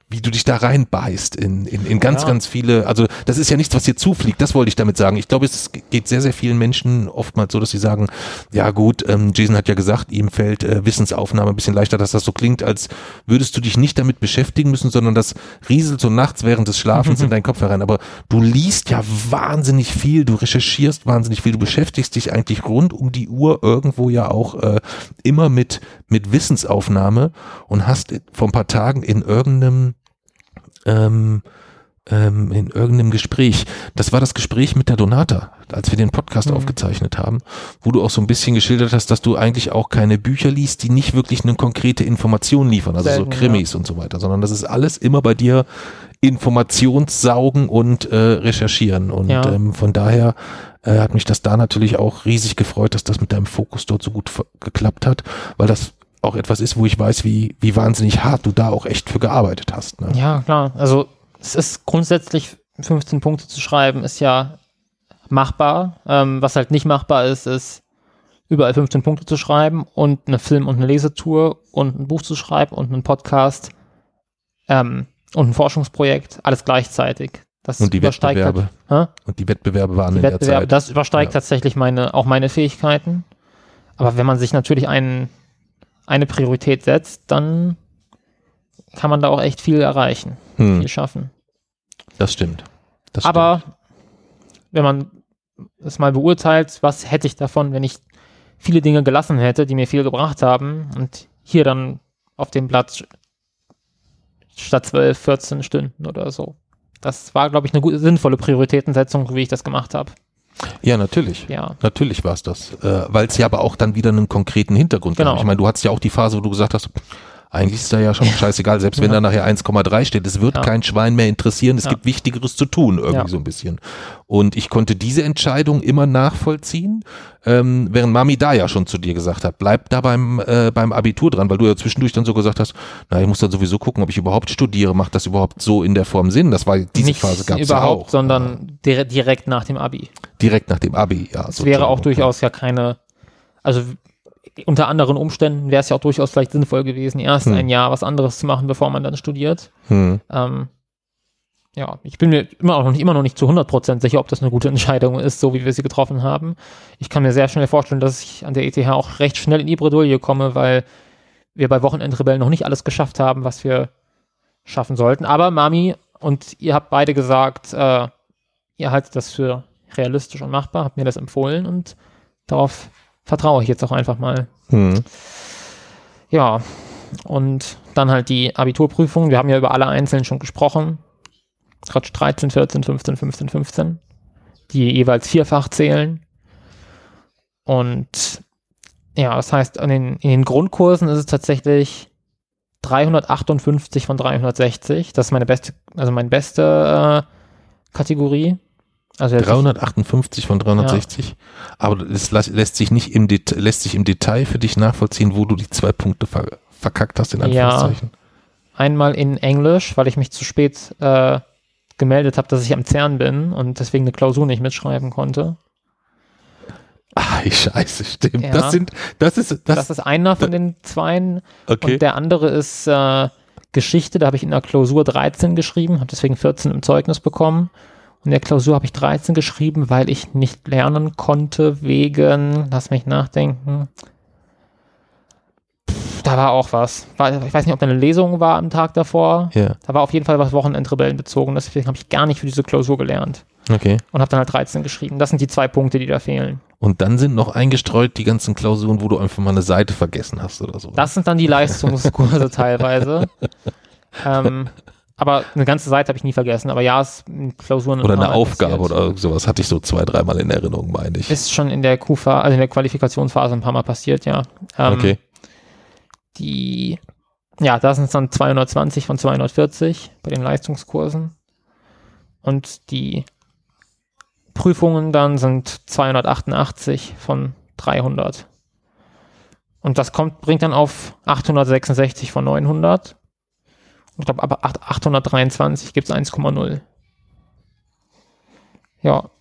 wie du dich da reinbeißt in ganz viele, also das ist ja nichts, was dir zufliegt, das wollte ich damit sagen. Ich glaube, es geht sehr, sehr vielen Menschen oftmals so, dass sie sagen, ja gut, Jason hat ja gesagt, ihm fällt Wissensaufnahme ein bisschen leichter, dass das so klingt, als würdest du dich nicht damit beschäftigen müssen, sondern das rieselt so nachts während des Schlafens in deinen Kopf herein. Aber du liest ja wahnsinnig viel, du recherchierst wahnsinnig viel, du beschäftigst dich eigentlich rund um die Uhr irgendwo ja auch immer mit Wissensaufnahme und hast vor ein paar Tagen in irgendeinem Gespräch, das war das Gespräch mit der Donata, als wir den Podcast aufgezeichnet haben, wo du auch so ein bisschen geschildert hast, dass du eigentlich auch keine Bücher liest, die nicht wirklich eine konkrete Information liefern, also selten, so Krimis und so weiter, sondern das ist alles immer bei dir Informationssaugen und Recherchieren und von daher hat mich das da natürlich auch riesig gefreut, dass das mit deinem Fokus dort so gut geklappt hat, weil das auch etwas ist, wo ich weiß, wie wahnsinnig hart du da auch echt für gearbeitet hast. Ne? Ja, klar. Also es ist grundsätzlich 15 Punkte zu schreiben, ist ja machbar. Was halt nicht machbar ist, ist überall 15 Punkte zu schreiben und eine Film- und eine Lesetour und ein Buch zu schreiben und einen Podcast und ein Forschungsprojekt, alles gleichzeitig. Das und die Wettbewerbe. Und die Wettbewerbe waren in der Zeit. Das übersteigt tatsächlich auch meine Fähigkeiten. Aber wenn man sich natürlich eine Priorität setzt, dann kann man da auch echt viel erreichen, viel schaffen. Das stimmt. Aber wenn man es mal beurteilt, was hätte ich davon, wenn ich viele Dinge gelassen hätte, die mir viel gebracht haben und hier dann auf dem Blatt statt 12, 14 Stunden oder so. Das war, glaube ich, eine gute, sinnvolle Prioritätensetzung, wie ich das gemacht habe. Ja, natürlich. Ja. Natürlich war es das. Weil es ja aber auch dann wieder einen konkreten Hintergrund gab. Ich meine, du hattest ja auch die Phase, wo du gesagt hast, eigentlich ist da ja schon scheißegal, selbst wenn da nachher 1,3 steht, es wird kein Schwein mehr interessieren, es gibt Wichtigeres zu tun, irgendwie so ein bisschen. Und ich konnte diese Entscheidung immer nachvollziehen, während Mami da ja schon zu dir gesagt hat, bleib da beim Abitur dran, weil du ja zwischendurch dann so gesagt hast, na, ich muss dann sowieso gucken, ob ich überhaupt studiere, macht das überhaupt so in der Form Sinn? Das war diese Phase gab es ja auch. Sondern direkt nach dem Abi. Direkt nach dem Abi, ja. Es wäre auch durchaus ja keine, also unter anderen Umständen wäre es ja auch durchaus vielleicht sinnvoll gewesen, erst ein Jahr was anderes zu machen, bevor man dann studiert. Ich bin mir immer noch nicht zu 100% sicher, ob das eine gute Entscheidung ist, so wie wir sie getroffen haben. Ich kann mir sehr schnell vorstellen, dass ich an der ETH auch recht schnell in die Bredouille komme, weil wir bei Wochenendrebellen noch nicht alles geschafft haben, was wir schaffen sollten. Aber Mami und ihr habt beide gesagt, ihr haltet das für realistisch und machbar, habt mir das empfohlen und darauf vertraue ich jetzt auch einfach mal. Ja, und dann halt die Abiturprüfung. Wir haben ja über alle einzeln schon gesprochen. Quatsch, 13, 14, 15, 15, 15. Die jeweils vierfach zählen. Und ja, das heißt, in den Grundkursen ist es tatsächlich 358 von 360. Das ist meine beste Kategorie. Also 358 von 360, aber es lässt sich im Detail für dich nachvollziehen, wo du die 2 Punkte verkackt hast, in Anführungszeichen. Ja, einmal in Englisch, weil ich mich zu spät gemeldet habe, dass ich am CERN bin und deswegen eine Klausur nicht mitschreiben konnte. Ach, scheiße, stimmt. Ja. Das ist einer von den zweien. Okay. Und der andere ist Geschichte, da habe ich in der Klausur 13 geschrieben, habe deswegen 14 im Zeugnis bekommen. Und in der Klausur habe ich 13 geschrieben, weil ich nicht lernen konnte wegen, lass mich nachdenken, da war auch was. Ich weiß nicht, ob da eine Lesung war am Tag davor. Ja. Da war auf jeden Fall was Wochenendrebellen bezogen. Deswegen habe ich gar nicht für diese Klausur gelernt. Okay. Und habe dann halt 13 geschrieben. Das sind die 2 Punkte, die da fehlen. Und dann sind noch eingestreut die ganzen Klausuren, wo du einfach mal eine Seite vergessen hast oder so. Das sind dann die Leistungskurse teilweise. Aber eine ganze Seite habe ich nie vergessen. Aber ja, es Klausuren. Oder eine Aufgabe oder sowas hatte ich so 2-3 Mal in Erinnerung, meine ich. Ist schon in der Q-Phase, also in der Qualifikationsphase ein paar Mal passiert, ja. Okay. Da sind es dann 220 von 240 bei den Leistungskursen. Und die Prüfungen dann sind 288 von 300. Und das bringt dann auf 866 von 900. Ich glaube, aber 823 gibt es 1,0. Ja.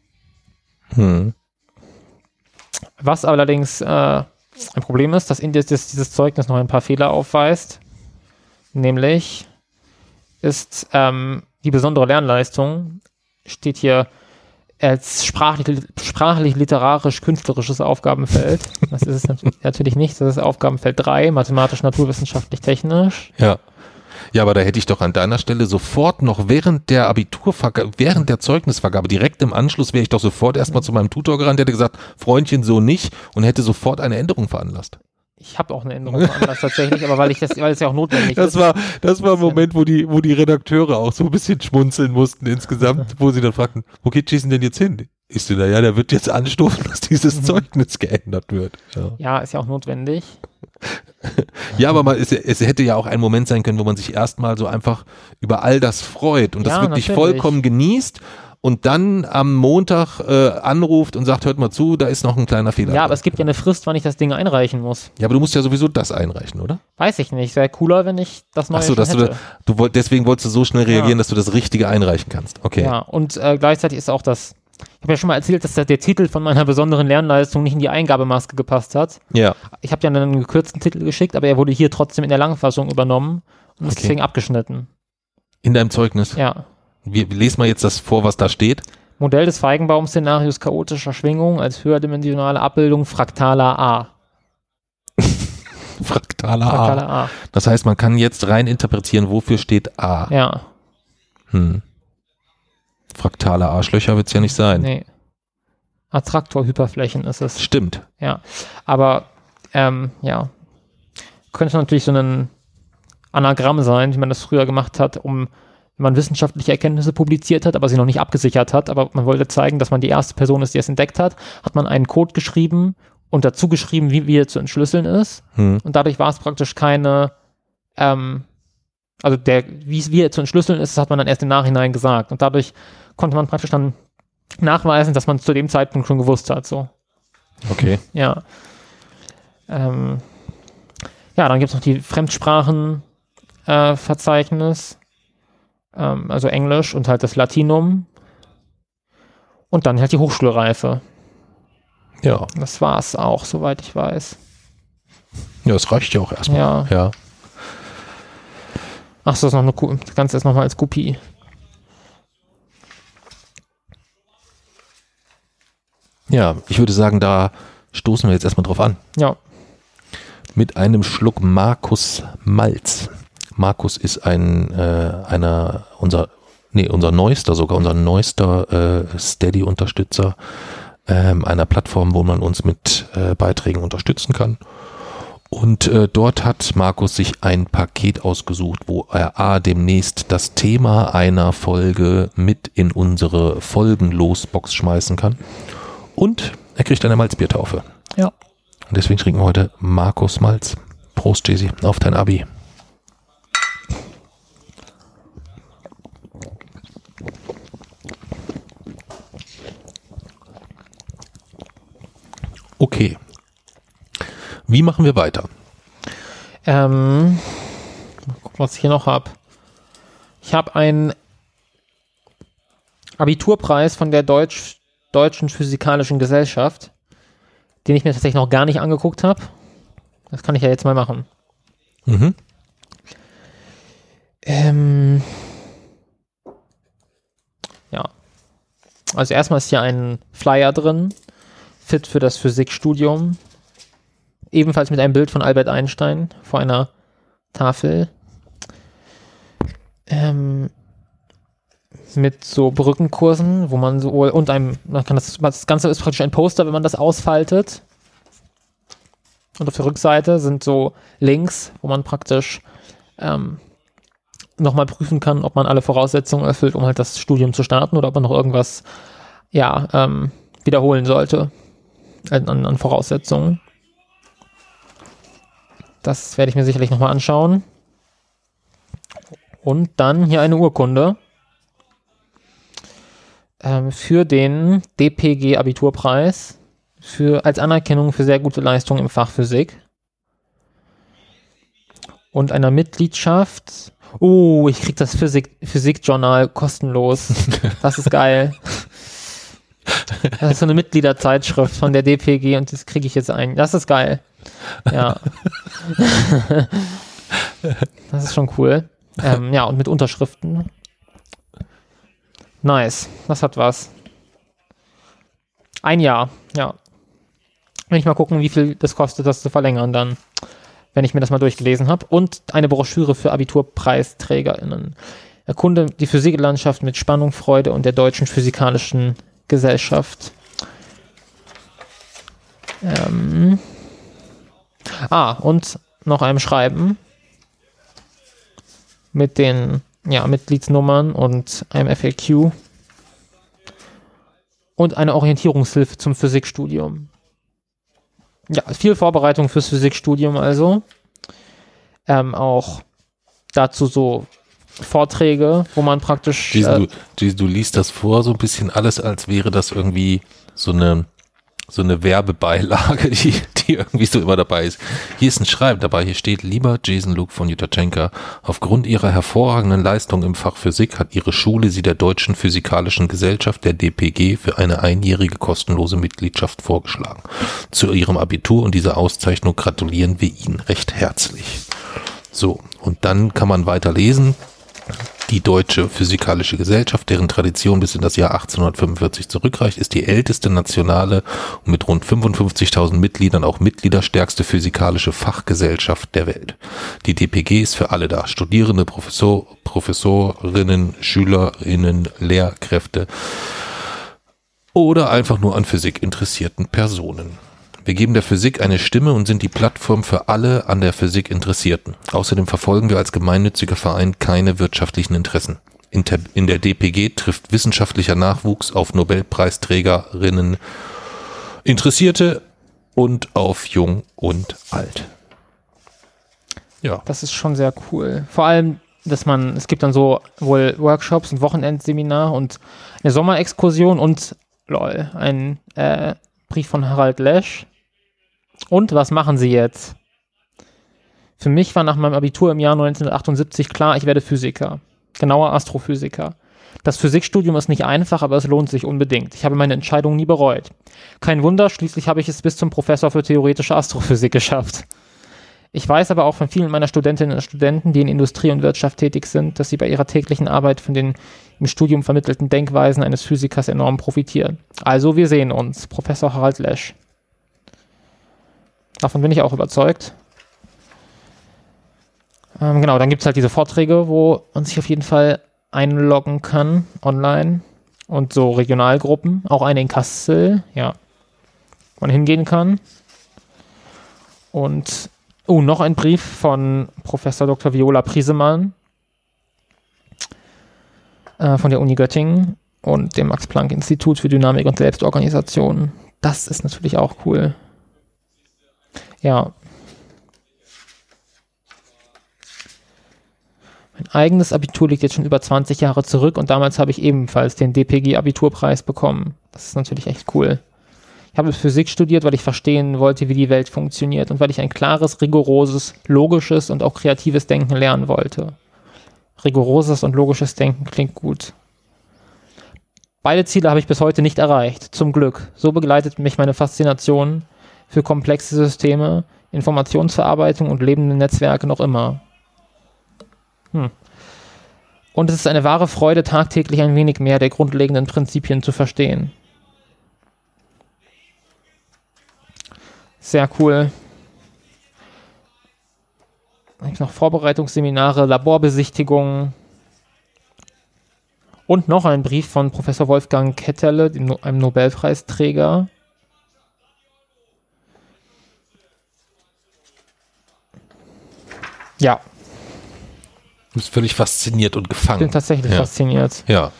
Was allerdings ein Problem ist, dass dieses Zeugnis noch ein paar Fehler aufweist. Nämlich ist die besondere Lernleistung, steht hier als sprachlich-literarisch-künstlerisches Aufgabenfeld. Das ist es natürlich nicht. Das ist Aufgabenfeld 3, mathematisch-naturwissenschaftlich-technisch. Ja. Ja, aber da hätte ich doch an deiner Stelle sofort noch während der Abiturvergabe, während der Zeugnisvergabe, direkt im Anschluss wäre ich doch sofort erstmal zu meinem Tutor gerannt, der hätte gesagt, Freundchen, so nicht, und hätte sofort eine Änderung veranlasst. Ich habe auch eine Änderung veranlasst tatsächlich, aber weil es ja auch notwendig ist. Das war ein Moment, wo die Redakteure auch so ein bisschen schmunzeln mussten insgesamt, wo sie dann fragten, wo geht Jason denn jetzt hin? Ich so, naja, der wird jetzt anstoßen, dass dieses Zeugnis geändert wird. Ja, ist ja auch notwendig. Ja, aber es hätte ja auch ein Moment sein können, wo man sich erstmal so einfach über all das freut und das wirklich vollkommen genießt und dann am Montag anruft und sagt, hört mal zu, da ist noch ein kleiner Fehler. Ja, aber es gibt ja eine Frist, wann ich das Ding einreichen muss. Ja, aber du musst ja sowieso das einreichen, oder? Weiß ich nicht. Wäre cooler, wenn ich das Neue hätte. Deswegen wolltest du so schnell reagieren, dass du das Richtige einreichen kannst. Okay. Ja, und gleichzeitig ist auch das, ich habe ja schon mal erzählt, dass der Titel von meiner besonderen Lernleistung nicht in die Eingabemaske gepasst hat. Ja. Ich habe ja einen gekürzten Titel geschickt, aber er wurde hier trotzdem in der Langfassung übernommen und ist deswegen abgeschnitten. In deinem Zeugnis? Ja. Wir lesen mal jetzt das vor, was da steht. Modell des Feigenbaum-Szenarios chaotischer Schwingung als höherdimensionale Abbildung fraktaler A. Fraktaler A. Das heißt, man kann jetzt rein interpretieren, wofür steht A. Ja. Fraktale Arschlöcher wird es ja nicht sein. Nee. Attraktor-Hyperflächen ist es. Stimmt. Ja. Aber, ja. Könnte natürlich so ein Anagramm sein, wie man das früher gemacht hat, wenn man wissenschaftliche Erkenntnisse publiziert hat, aber sie noch nicht abgesichert hat, aber man wollte zeigen, dass man die erste Person ist, die es entdeckt hat, hat man einen Code geschrieben und dazu geschrieben, wie er zu entschlüsseln ist. Und dadurch war es praktisch keine, wie er zu entschlüsseln ist, das hat man dann erst im Nachhinein gesagt. Und dadurch konnte man praktisch dann nachweisen, dass man es zu dem Zeitpunkt schon gewusst hat. So. Okay. Ja. Dann gibt es noch die Fremdsprachenverzeichnis. Also Englisch und halt das Latinum. Und dann halt die Hochschulreife. Ja. Das war's auch, soweit ich weiß. Ja, das reicht ja auch erstmal. Ja. Ach so, das ist noch das Ganze ist nochmal als Kopie. Ja, ich würde sagen, da stoßen wir jetzt erstmal drauf an. Ja. Mit einem Schluck Markus Malz. Markus ist unser neuester Steady-Unterstützer einer Plattform, wo man uns mit Beiträgen unterstützen kann. Und dort hat Markus sich ein Paket ausgesucht, wo er demnächst das Thema einer Folge mit in unsere Folgenlos-Box schmeißen kann. Und er kriegt eine Malzbiertaufe. Ja. Und deswegen trinken wir heute Markus Malz. Prost, Jesi, auf dein Abi. Okay. Wie machen wir weiter? Mal gucken, was ich hier noch habe. Ich habe einen Abiturpreis von der Deutschen Physikalischen Gesellschaft, den ich mir tatsächlich noch gar nicht angeguckt habe. Das kann ich ja jetzt mal machen. Ja. Also erstmal ist hier ein Flyer drin, fit für das Physikstudium. Ebenfalls mit einem Bild von Albert Einstein vor einer Tafel. Mit so Brückenkursen, wo man so, und das Ganze ist praktisch ein Poster, wenn man das ausfaltet. Und auf der Rückseite sind so Links, wo man praktisch nochmal prüfen kann, ob man alle Voraussetzungen erfüllt, um halt das Studium zu starten oder ob man noch irgendwas wiederholen sollte an Voraussetzungen. Das werde ich mir sicherlich nochmal anschauen. Und dann hier eine Urkunde für den DPG-Abiturpreis als Anerkennung für sehr gute Leistungen im Fach Physik. Und einer Mitgliedschaft. Oh, ich krieg das Physikjournal kostenlos. Das ist geil. Das ist so eine Mitgliederzeitschrift von der DPG und das kriege ich jetzt ein. Das ist geil. Ja. Das ist schon cool. Ja, und mit Unterschriften. Nice. Das hat was. 1 Jahr, ja. Will ich mal gucken, wie viel das kostet, das zu verlängern dann, wenn ich mir das mal durchgelesen habe. Und eine Broschüre für AbiturpreisträgerInnen. Erkunde die Physiklandschaft mit Spannung, Freude und der Deutschen Physikalischen Gesellschaft. Und noch einem Schreiben mit den Mitgliedsnummern und einem FAQ und eine Orientierungshilfe zum Physikstudium. Ja, viel Vorbereitung fürs Physikstudium also. Auch dazu so Vorträge, wo man praktisch... Du liest das vor, so ein bisschen alles, als wäre das irgendwie so eine Werbebeilage, die irgendwie so immer dabei ist. Hier ist ein Schreiben dabei, hier steht: Lieber Jason Luke von Jutaschenka, aufgrund ihrer hervorragenden Leistung im Fach Physik hat ihre Schule sie der Deutschen Physikalischen Gesellschaft, der DPG, für eine 1-jährige kostenlose Mitgliedschaft vorgeschlagen. Zu ihrem Abitur und dieser Auszeichnung gratulieren wir Ihnen recht herzlich. So, und dann kann man weiter lesen. Die Deutsche Physikalische Gesellschaft, deren Tradition bis in das Jahr 1845 zurückreicht, ist die älteste nationale und mit rund 55.000 Mitgliedern auch mitgliederstärkste physikalische Fachgesellschaft der Welt. Die DPG ist für alle da: Studierende, Professorinnen, SchülerInnen, Lehrkräfte oder einfach nur an Physik interessierten Personen. Wir geben der Physik eine Stimme und sind die Plattform für alle an der Physik Interessierten. Außerdem verfolgen wir als gemeinnütziger Verein keine wirtschaftlichen Interessen. In der DPG trifft wissenschaftlicher Nachwuchs auf Nobelpreisträgerinnen, Interessierte und auf Jung und Alt. Ja. Das ist schon sehr cool. Vor allem, es gibt dann so wohl Workshops und Wochenendseminar und eine Sommerexkursion und ein Brief von Harald Lesch. Und was machen Sie jetzt? Für mich war nach meinem Abitur im Jahr 1978 klar, ich werde Physiker. Genauer Astrophysiker. Das Physikstudium ist nicht einfach, aber es lohnt sich unbedingt. Ich habe meine Entscheidung nie bereut. Kein Wunder, schließlich habe ich es bis zum Professor für theoretische Astrophysik geschafft. Ich weiß aber auch von vielen meiner Studentinnen und Studenten, die in Industrie und Wirtschaft tätig sind, dass sie bei ihrer täglichen Arbeit von den im Studium vermittelten Denkweisen eines Physikers enorm profitieren. Also, wir sehen uns. Professor Harald Lesch. Davon bin ich auch überzeugt. Genau, dann gibt es halt diese Vorträge, wo man sich auf jeden Fall einloggen kann, online. Und so Regionalgruppen, auch eine in Kassel, ja, wo man hingehen kann. Und, noch ein Brief von Professor Dr. Viola Priesemann von der Uni Göttingen und dem Max-Planck-Institut für Dynamik und Selbstorganisation. Das ist natürlich auch cool. Ja. Mein eigenes Abitur liegt jetzt schon über 20 Jahre zurück und damals habe ich ebenfalls den DPG-Abiturpreis bekommen. Das ist natürlich echt cool. Ich habe Physik studiert, weil ich verstehen wollte, wie die Welt funktioniert und weil ich ein klares, rigoroses, logisches und auch kreatives Denken lernen wollte. Rigoroses und logisches Denken klingt gut. Beide Ziele habe ich bis heute nicht erreicht, zum Glück. So begleitet mich meine Faszination für komplexe Systeme, Informationsverarbeitung und lebende Netzwerke noch immer. Und es ist eine wahre Freude, tagtäglich ein wenig mehr der grundlegenden Prinzipien zu verstehen. Sehr cool. Dann habe ich noch Vorbereitungsseminare, Laborbesichtigungen und noch ein Brief von Professor Wolfgang Ketterle, einem Nobelpreisträger. Ja. Du bist völlig fasziniert und gefangen. Ich bin tatsächlich fasziniert. Ja.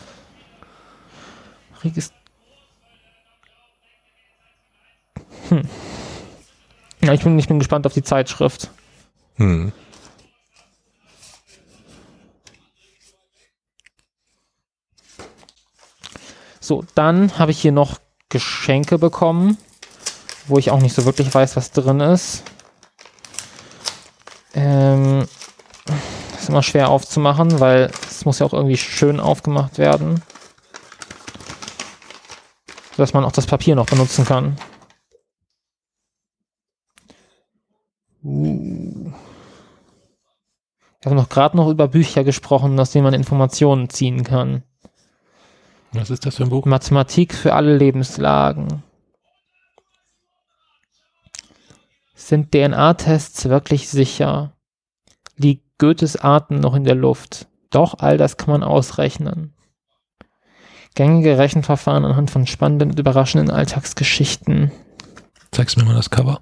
Ja, ich bin gespannt auf die Zeitschrift. So, dann habe ich hier noch Geschenke bekommen, wo ich auch nicht so wirklich weiß, was drin ist. Ist immer schwer aufzumachen, weil es muss ja auch irgendwie schön aufgemacht werden, sodass man auch das Papier noch benutzen kann. Wir haben noch gerade noch über Bücher gesprochen, aus denen man Informationen ziehen kann. Was ist das für ein Buch? Mathematik für alle Lebenslagen. Sind DNA-Tests wirklich sicher? Liegt Goethes Atem noch in der Luft? Doch, all das kann man ausrechnen. Gängige Rechenverfahren anhand von spannenden und überraschenden Alltagsgeschichten. Zeigst du mir mal das Cover?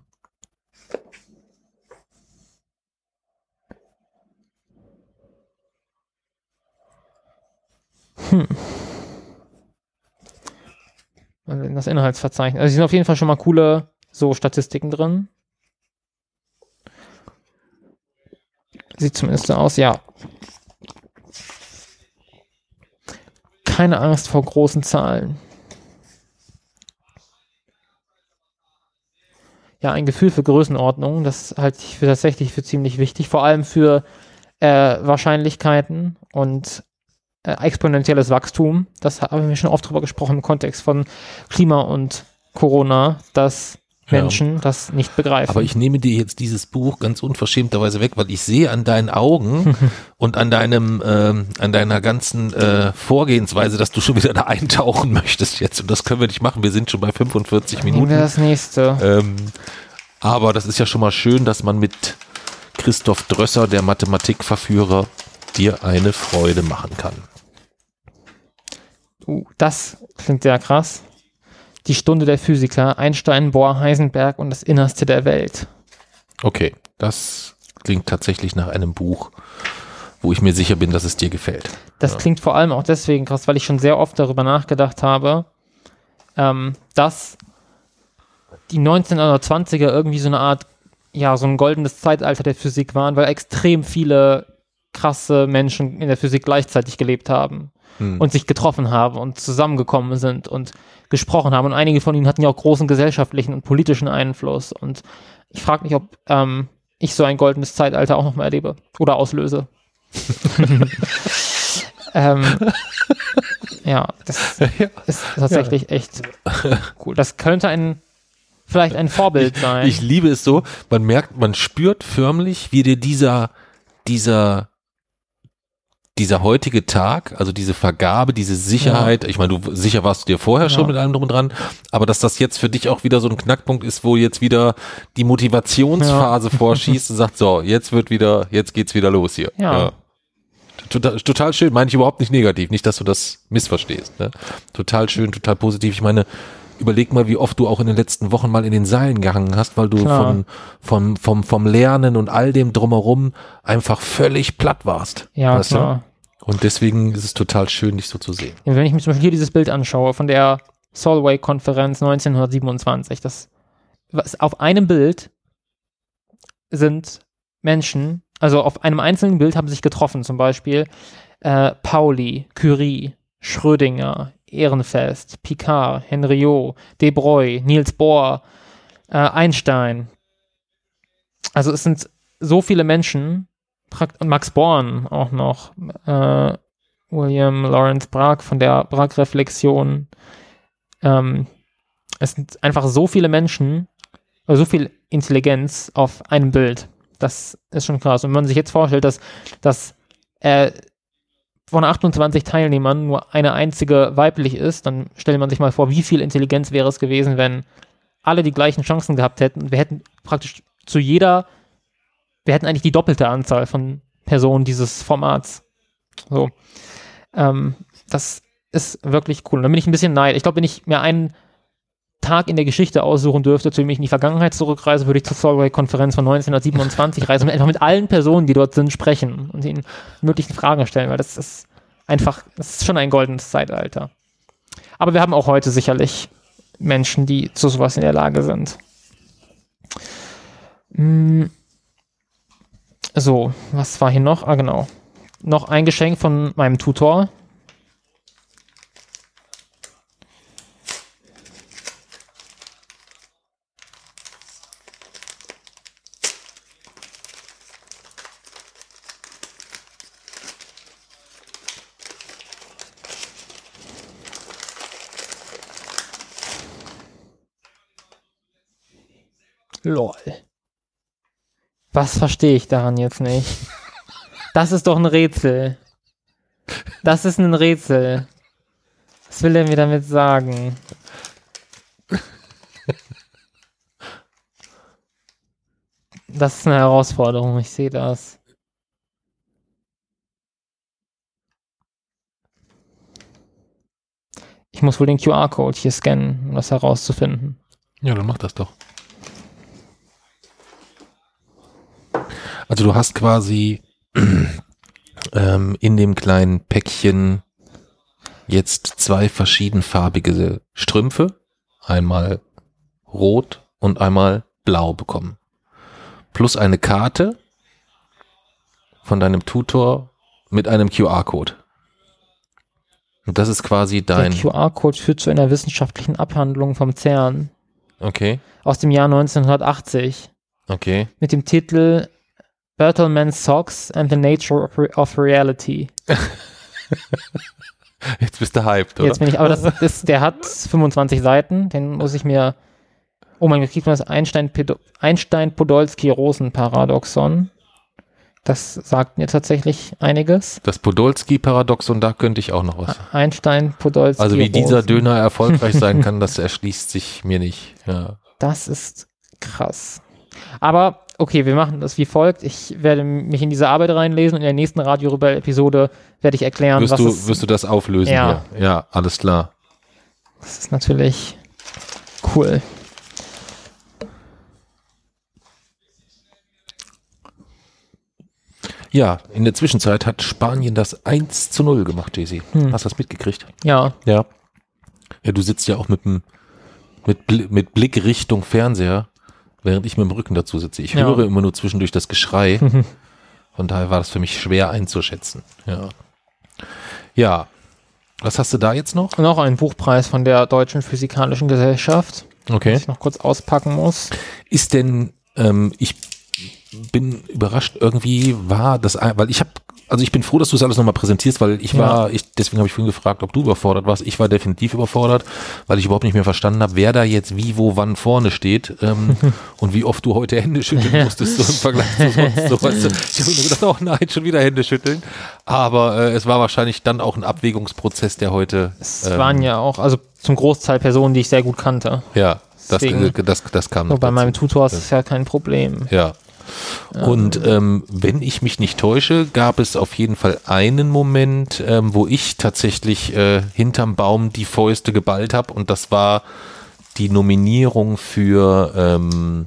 Das Inhaltsverzeichnis. Also, es sind auf jeden Fall schon mal coole so Statistiken drin. Sieht zumindest so aus, ja. Keine Angst vor großen Zahlen. Ja, ein Gefühl für Größenordnung, das halte ich tatsächlich für ziemlich wichtig, vor allem für Wahrscheinlichkeiten und exponentielles Wachstum. Das haben wir schon oft drüber gesprochen im Kontext von Klima und Corona, dass Menschen das nicht begreifen. Aber ich nehme dir jetzt dieses Buch ganz unverschämterweise weg, weil ich sehe an deinen Augen und an deiner ganzen Vorgehensweise, dass du schon wieder da eintauchen möchtest jetzt. Und das können wir nicht machen. Wir sind schon bei 45 Minuten. Nehmen wir das nächste. Aber das ist ja schon mal schön, dass man mit Christoph Drösser, der Mathematikverführer, dir eine Freude machen kann. Das klingt sehr krass. Die Stunde der Physiker, Einstein, Bohr, Heisenberg und das Innerste der Welt. Okay, das klingt tatsächlich nach einem Buch, wo ich mir sicher bin, dass es dir gefällt. Das klingt vor allem auch deswegen krass, weil ich schon sehr oft darüber nachgedacht habe, dass die 1920er irgendwie so eine Art, ja, so ein goldenes Zeitalter der Physik waren, weil extrem viele krasse Menschen in der Physik gleichzeitig gelebt haben und sich getroffen haben und zusammengekommen sind und gesprochen haben. Und einige von ihnen hatten ja auch großen gesellschaftlichen und politischen Einfluss. Und ich frage mich, ob ich so ein goldenes Zeitalter auch nochmal erlebe oder auslöse. Ja, das ist tatsächlich echt cool. Das könnte vielleicht ein Vorbild sein. Ich liebe es so, man spürt förmlich, wie dir dieser heutige Tag, also diese Vergabe, diese Sicherheit, ich meine, sicher warst du dir vorher schon mit allem drum und dran, aber dass das jetzt für dich auch wieder so ein Knackpunkt ist, wo jetzt wieder die Motivationsphase vorschießt und sagt, so, jetzt geht's wieder los hier. Ja. Total schön, meine ich überhaupt nicht negativ, nicht, dass du das missverstehst. Ne? Total schön, total positiv. Ich meine, überleg mal, wie oft du auch in den letzten Wochen mal in den Seilen gehangen hast, weil du vom Lernen und all dem drumherum einfach völlig platt warst. Ja, klar. Und deswegen ist es total schön, dich so zu sehen. Ja, wenn ich mir zum Beispiel hier dieses Bild anschaue von der Solway-Konferenz 1927, auf einem Bild sind Menschen, also auf einem einzelnen Bild haben sich getroffen, zum Beispiel Pauli, Curie, Schrödinger, Ehrenfest, Picard, Henriot, De Broglie, Niels Bohr, Einstein. Also es sind so viele Menschen, und Max Born auch noch, William Lawrence Bragg von der Bragg-Reflexion. Es sind einfach so viele Menschen, so viel Intelligenz auf einem Bild. Das ist schon krass. Und wenn man sich jetzt vorstellt, dass von 28 Teilnehmern nur eine einzige weiblich ist, dann stellt man sich mal vor, wie viel Intelligenz wäre es gewesen, wenn alle die gleichen Chancen gehabt hätten. Wir hätten praktisch wir hätten eigentlich die doppelte Anzahl von Personen dieses Formats. So. Das ist wirklich cool. Und dann bin ich ein bisschen neidisch. Ich glaube, wenn ich mir einen Tag in der Geschichte aussuchen dürfte, zu dem ich in die Vergangenheit zurückreise, würde ich zur Solway-Konferenz von 1927 reisen und einfach mit allen Personen, die dort sind, sprechen und ihnen möglichen Fragen stellen, weil das ist schon ein goldenes Zeitalter. Aber wir haben auch heute sicherlich Menschen, die zu sowas in der Lage sind. So, was war hier noch? Ah, genau. Noch ein Geschenk von meinem Tutor. LOL. Was verstehe ich daran jetzt nicht? Das ist doch ein Rätsel. Das ist ein Rätsel. Was will er mir damit sagen? Das ist eine Herausforderung, ich sehe das. Ich muss wohl den QR-Code hier scannen, um das herauszufinden. Ja, dann mach das doch. Also du hast quasi in dem kleinen Päckchen jetzt 2 verschiedenfarbige Strümpfe, einmal rot und einmal blau bekommen. Plus eine Karte von deinem Tutor mit einem QR-Code. Und das ist quasi dein... Der QR-Code führt zu einer wissenschaftlichen Abhandlung vom CERN. Okay. Aus dem Jahr 1980. Okay. Mit dem Titel Bertelsmann's Socks and the Nature of Reality. Jetzt bist du hyped, oder? Jetzt bin ich, aber der hat 25 Seiten, den muss ich mir, oh mein Gott, kriegt man das Einstein-Podolsky-Rosen-Paradoxon. Das sagt mir tatsächlich einiges. Das Podolsky-Paradoxon, da könnte ich auch noch was. Einstein-Podolsky-Rosen. Also wie dieser Döner erfolgreich sein kann, das erschließt sich mir nicht. Ja. Das ist krass. Aber okay, wir machen das wie folgt. Ich werde mich in diese Arbeit reinlesen und in der nächsten Radio Rebell-Episode werde ich erklären, wirst du das auflösen? Ja. Hier? Ja, alles klar. Das ist natürlich cool. Ja, in der Zwischenzeit hat Spanien das 1:0 gemacht, Jay-Z. Hast du das mitgekriegt? Ja. Ja. Ja, du sitzt ja auch mit Blick Richtung Fernseher, während ich mit dem Rücken dazu sitze. Ich höre immer nur zwischendurch das Geschrei. Von daher war das für mich schwer einzuschätzen. Ja. Ja. Was hast du da jetzt noch? Noch ein Buchpreis von der Deutschen Physikalischen Gesellschaft. Okay. Den ich noch kurz auspacken muss. Ist denn, ich bin überrascht, irgendwie war das, weil ich bin froh, dass du es alles nochmal präsentierst, weil deswegen habe ich vorhin gefragt, ob du überfordert warst. Ich war definitiv überfordert, weil ich überhaupt nicht mehr verstanden habe, wer da jetzt wie, wo, wann vorne steht und wie oft du heute Hände schütteln musstest, so im Vergleich zu sonst. So, weißt du, ich habe nur gedacht, oh nein, schon wieder Hände schütteln. Aber es war wahrscheinlich dann auch ein Abwägungsprozess, der heute... Es waren ja auch, also zum Großteil Personen, die ich sehr gut kannte. Ja, das kam noch bei meinem Tutor ist es ja kein Problem. Ja. Und wenn ich mich nicht täusche, gab es auf jeden Fall einen Moment, wo ich tatsächlich hinterm Baum die Fäuste geballt habe, und das war die Nominierung für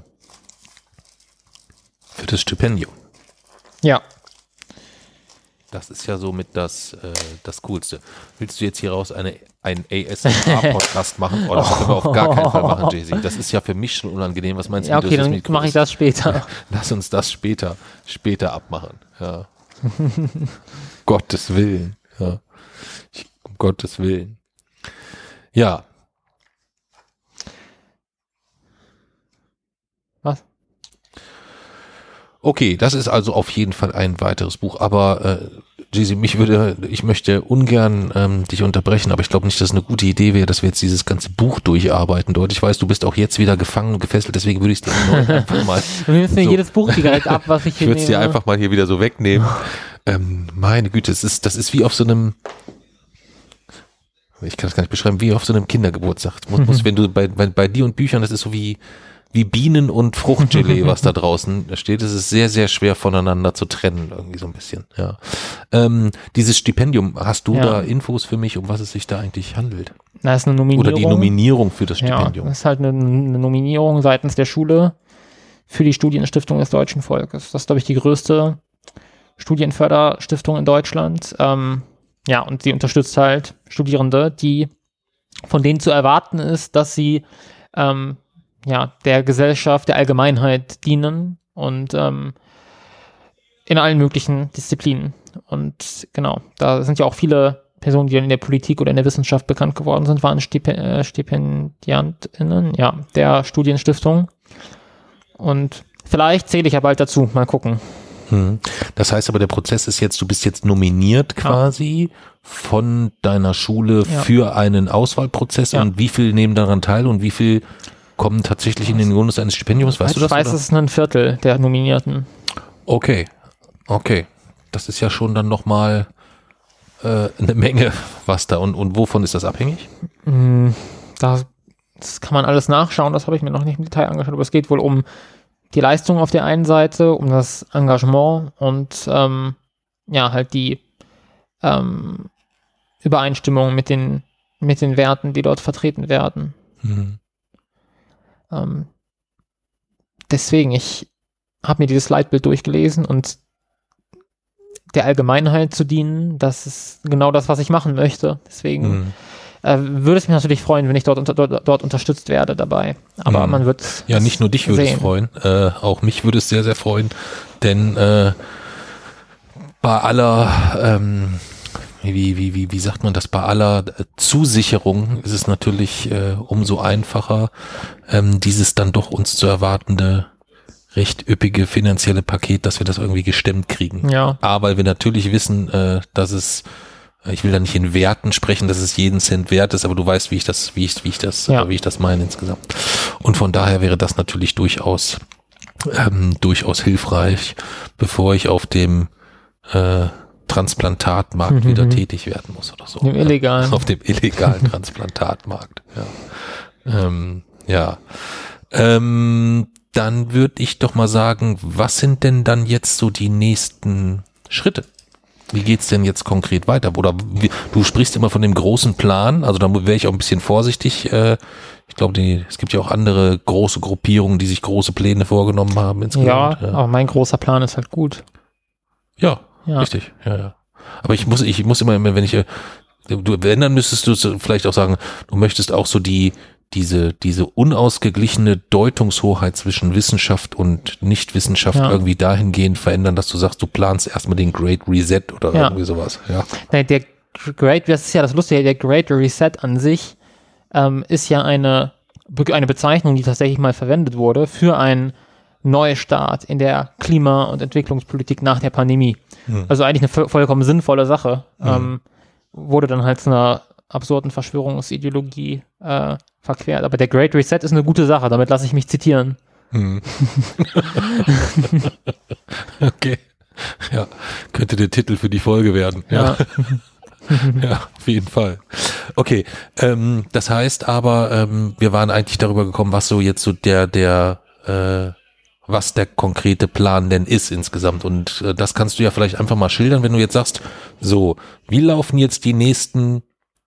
das Stipendium. Ja. Das ist ja somit das Coolste. Willst du jetzt hier raus einen ASMR-Podcast machen? Oh, das können wir auf gar keinen Fall machen, Jay-Z. Das ist ja für mich schon unangenehm. Was meinst du? Ja, okay, dann mache ich das später. Lass uns das später abmachen. Ja. Gottes Willen. Ja. Um Gottes Willen. Ja. Was? Okay, das ist also auf jeden Fall ein weiteres Buch, aber Jay-Z, ich möchte ungern dich unterbrechen, aber ich glaube nicht, dass es eine gute Idee wäre, dass wir jetzt dieses ganze Buch durcharbeiten dort. Ich weiß, du bist auch jetzt wieder gefangen und gefesselt, deswegen würde ich es dir einfach mal... Wir müssen mir jedes Buch direkt ab, was ich hier nehme. Ich würde es dir einfach mal hier wieder so wegnehmen. Meine Güte, das ist wie auf so einem... Ich kann das gar nicht beschreiben, wie auf so einem Kindergeburtstag. Wenn du bei dir und Büchern, das ist so wie Bienen und Fruchtgelee, was da draußen steht. Es ist sehr, sehr schwer voneinander zu trennen, irgendwie so ein bisschen. Ja. Dieses Stipendium, hast du da Infos für mich, um was es sich da eigentlich handelt? Das ist eine Nominierung. Oder die Nominierung für das Stipendium. Ja, das ist halt eine Nominierung seitens der Schule für die Studienstiftung des deutschen Volkes. Das ist, glaube ich, die größte Studienförderstiftung in Deutschland. Ja, und sie unterstützt halt Studierende, von denen zu erwarten ist, dass sie der Gesellschaft, der Allgemeinheit dienen und in allen möglichen Disziplinen. Und genau, da sind ja auch viele Personen, die in der Politik oder in der Wissenschaft bekannt geworden sind, waren StipendiantInnen, der Studienstiftung. Und vielleicht zähle ich ja bald dazu, mal gucken. Das heißt aber, der Prozess ist jetzt, du bist jetzt nominiert quasi von deiner Schule für einen Auswahlprozess, und wie viel nehmen daran teil und wie viel kommen tatsächlich in den Bonus eines Stipendiums, weißt du das? Ich weiß, es ist ein Viertel der Nominierten. Okay. das ist ja schon dann nochmal eine Menge, was da und wovon ist das abhängig? Das kann man alles nachschauen, das habe ich mir noch nicht im Detail angeschaut, aber es geht wohl um die Leistung auf der einen Seite, um das Engagement und halt die Übereinstimmung mit den Werten, die dort vertreten werden. Deswegen, ich habe mir dieses Leitbild durchgelesen und der Allgemeinheit zu dienen, das ist genau das, was ich machen möchte. Deswegen würde es mich natürlich freuen, wenn ich dort unterstützt werde dabei. Aber man wird ja, nicht nur dich würde es freuen, auch mich würde es sehr, sehr freuen, denn bei aller wie sagt man das, bei aller Zusicherung ist es natürlich umso einfacher, dieses dann doch uns zu erwartende recht üppige finanzielle Paket, dass wir das irgendwie gestemmt kriegen. Ja. Aber weil wir natürlich wissen, dass es, ich will da nicht in Werten sprechen, dass es jeden Cent wert ist, aber du weißt, wie ich das meine insgesamt. Und von daher wäre das natürlich durchaus hilfreich, bevor ich auf dem Transplantatmarkt wieder tätig werden muss oder so. Dem illegalen. Auf dem illegalen Transplantatmarkt. Ja. Dann würde ich doch mal sagen, was sind denn dann jetzt so die nächsten Schritte? Wie geht's denn jetzt konkret weiter? Oder du sprichst immer von dem großen Plan, also da wäre ich auch ein bisschen vorsichtig. Ich glaube, es gibt ja auch andere große Gruppierungen, die sich große Pläne vorgenommen haben insgesamt. Ja, aber mein großer Plan ist halt gut. Ja. Richtig. Ja. Aber ich muss immer, wenn dann müsstest du vielleicht auch sagen, du möchtest auch so diese unausgeglichene Deutungshoheit zwischen Wissenschaft und Nichtwissenschaft irgendwie dahingehend verändern, dass du sagst, du planst erstmal den Great Reset oder irgendwie sowas. Ja. Nein, das ist ja das Lustige, der Great Reset an sich ist ja eine Bezeichnung, die tatsächlich mal verwendet wurde für einen Neustart in der Klima- und Entwicklungspolitik nach der Pandemie. Also eigentlich eine vollkommen sinnvolle Sache. Wurde dann halt zu einer absurden Verschwörungsideologie verquert. Aber der Great Reset ist eine gute Sache, damit lasse ich mich zitieren. Okay. Ja, könnte der Titel für die Folge werden. Ja. Ja, auf jeden Fall. Okay, das heißt aber, wir waren eigentlich darüber gekommen, was so jetzt so was der konkrete Plan denn ist insgesamt. Und das kannst du ja vielleicht einfach mal schildern, wenn du jetzt sagst, so, wie laufen jetzt die nächsten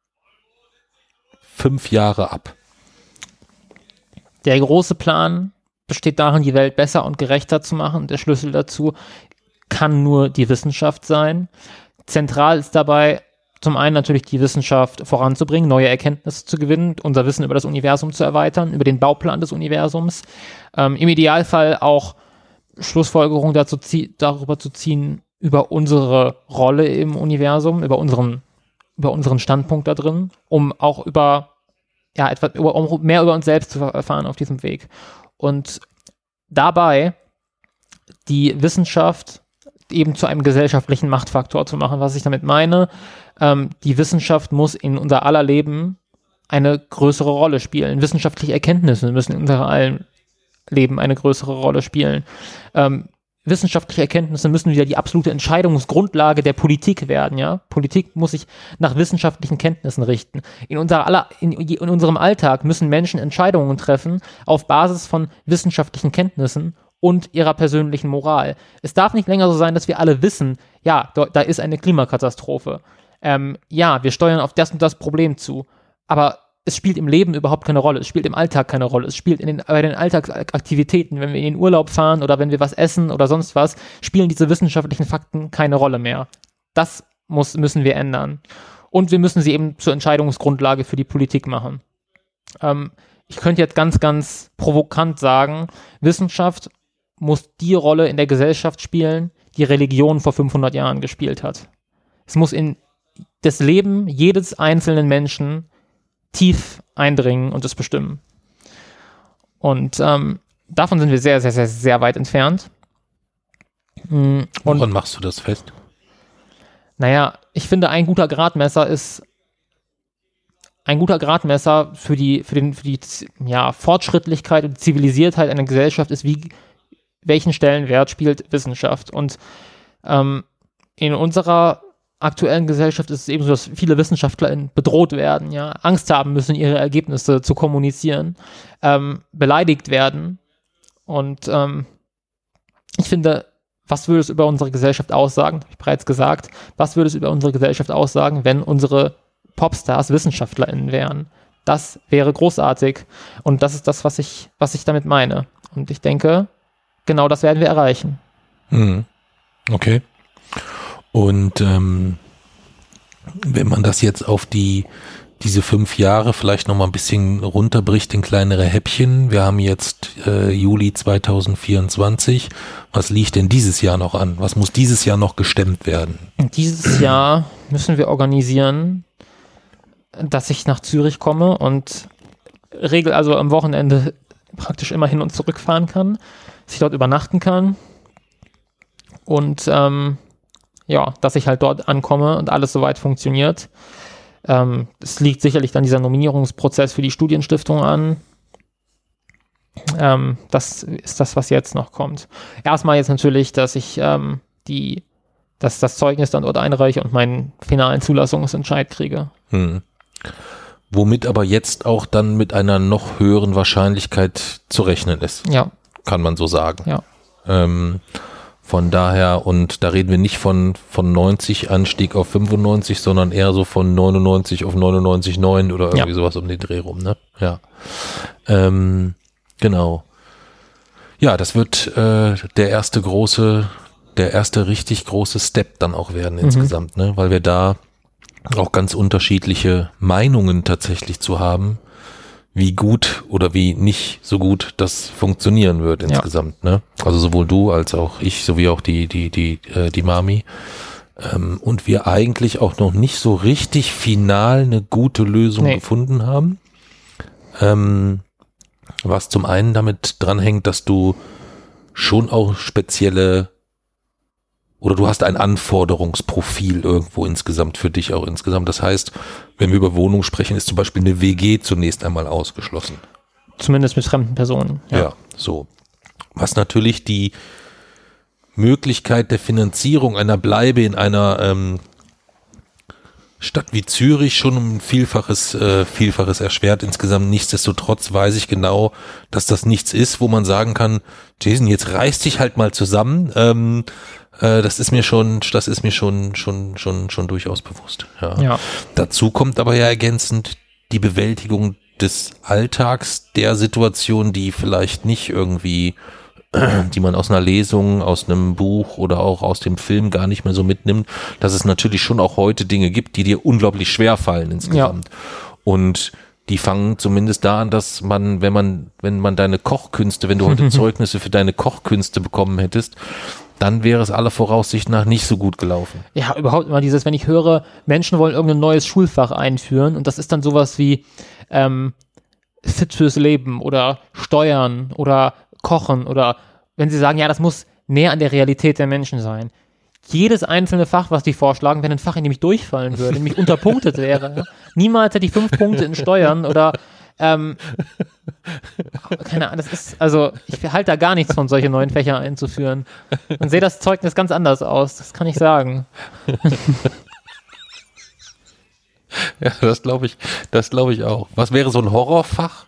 5 Jahre ab? Der große Plan besteht darin, die Welt besser und gerechter zu machen. Der Schlüssel dazu kann nur die Wissenschaft sein. Zentral ist dabei zum einen natürlich die Wissenschaft voranzubringen, neue Erkenntnisse zu gewinnen, unser Wissen über das Universum zu erweitern, über den Bauplan des Universums. Im Idealfall auch Schlussfolgerungen darüber zu ziehen, über unsere Rolle im Universum, über unseren Standpunkt da drin, um auch um mehr über uns selbst zu erfahren auf diesem Weg. Und dabei die Wissenschaft eben zu einem gesellschaftlichen Machtfaktor zu machen. Was ich damit meine, die Wissenschaft muss in unser aller Leben eine größere Rolle spielen. Wissenschaftliche Erkenntnisse müssen in unser allen Leben eine größere Rolle spielen. Wissenschaftliche Erkenntnisse müssen wieder die absolute Entscheidungsgrundlage der Politik werden. Ja? Politik muss sich nach wissenschaftlichen Kenntnissen richten. In unserem Alltag müssen Menschen Entscheidungen treffen auf Basis von wissenschaftlichen Kenntnissen und ihrer persönlichen Moral. Es darf nicht länger so sein, dass wir alle wissen, ja, da ist eine Klimakatastrophe. Ja, wir steuern auf das und das Problem zu. Aber es spielt im Leben überhaupt keine Rolle. Es spielt im Alltag keine Rolle. Es spielt bei den Alltagsaktivitäten, wenn wir in den Urlaub fahren oder wenn wir was essen oder sonst was, spielen diese wissenschaftlichen Fakten keine Rolle mehr. Das müssen wir ändern. Und wir müssen sie eben zur Entscheidungsgrundlage für die Politik machen. Ich könnte jetzt ganz, ganz provokant sagen, Wissenschaft muss die Rolle in der Gesellschaft spielen, die Religion vor 500 Jahren gespielt hat. Es muss in das Leben jedes einzelnen Menschen tief eindringen und es bestimmen. Und davon sind wir sehr, sehr, sehr, sehr weit entfernt. Woran machst du das fest? Naja, ich finde, ein guter Gradmesser für die Fortschrittlichkeit und Zivilisiertheit einer Gesellschaft ist, welchen Stellenwert spielt Wissenschaft. Und in unserer aktuellen Gesellschaft ist es eben so, dass viele WissenschaftlerInnen bedroht werden, ja, Angst haben müssen, ihre Ergebnisse zu kommunizieren, beleidigt werden. Und ich finde, was würde es über unsere Gesellschaft aussagen? Habe ich bereits gesagt. Was würde es über unsere Gesellschaft aussagen, wenn unsere Popstars WissenschaftlerInnen wären? Das wäre großartig. Und das ist das, was ich damit meine. Und ich denke, genau das werden wir erreichen. Okay. Und wenn man das jetzt auf diese 5 Jahre vielleicht noch mal ein bisschen runterbricht in kleinere Häppchen, wir haben jetzt Juli 2024, was liegt denn dieses Jahr noch an? Was muss dieses Jahr noch gestemmt werden? Dieses Jahr müssen wir organisieren, dass ich nach Zürich komme und also am Wochenende praktisch immer hin und zurück fahren kann, dass ich dort übernachten kann und dass ich halt dort ankomme und alles soweit funktioniert. Es liegt sicherlich dann dieser Nominierungsprozess für die Studienstiftung an. Das ist das, was jetzt noch kommt. Erstmal jetzt natürlich, dass ich das Zeugnis dann dort einreiche und meinen finalen Zulassungsentscheid kriege. Womit aber jetzt auch dann mit einer noch höheren Wahrscheinlichkeit zu rechnen ist. Ja. Kann man so sagen. Ja. Von daher, und da reden wir nicht von 90 Anstieg auf 95, sondern eher so von 99 auf 99,9 oder irgendwie sowas um den Dreh rum, ne? Ja. Genau. Ja, das wird der erste richtig große Step dann auch werden insgesamt, ne? Weil wir da auch ganz unterschiedliche Meinungen tatsächlich zu haben, wie gut oder wie nicht so gut das funktionieren wird insgesamt, ne? Also sowohl du als auch ich, sowie auch die Mami. Und wir eigentlich auch noch nicht so richtig final eine gute Lösung gefunden haben. Was zum einen damit dranhängt, dass du schon auch du hast ein Anforderungsprofil irgendwo insgesamt für dich auch insgesamt. Das heißt, wenn wir über Wohnung sprechen, ist zum Beispiel eine WG zunächst einmal ausgeschlossen. Zumindest mit fremden Personen. Ja, so. Was natürlich die Möglichkeit der Finanzierung einer Bleibe in einer Stadt wie Zürich schon um Vielfaches erschwert. Insgesamt nichtsdestotrotz weiß ich genau, dass das nichts ist, wo man sagen kann, Jason, jetzt reiß dich halt mal zusammen. Das ist mir schon durchaus bewusst. Ja. Dazu kommt aber ja ergänzend die Bewältigung des Alltags, der Situation, die vielleicht nicht irgendwie, die man aus einer Lesung, aus einem Buch oder auch aus dem Film gar nicht mehr so mitnimmt, dass es natürlich schon auch heute Dinge gibt, die dir unglaublich schwer fallen insgesamt. Ja. Und die fangen zumindest da an, dass man, wenn man deine Kochkünste, wenn du heute Zeugnisse für deine Kochkünste bekommen hättest, dann wäre es aller Voraussicht nach nicht so gut gelaufen. Ja, überhaupt immer wenn ich höre, Menschen wollen irgendein neues Schulfach einführen und das ist dann sowas wie Fit fürs Leben oder Steuern oder Kochen oder wenn sie sagen, ja, das muss näher an der Realität der Menschen sein. Jedes einzelne Fach, was die vorschlagen, wäre ein Fach, in dem ich durchfallen würde, in dem ich unterpunktet wäre. Ja? Niemals hätte ich 5 Punkte in Steuern oder keine Ahnung, ich halte da gar nichts von, solche neuen Fächer einzuführen. Und sehe das Zeugnis ganz anders aus, das kann ich sagen. Ja, das glaube ich auch. Was wäre so ein Horrorfach?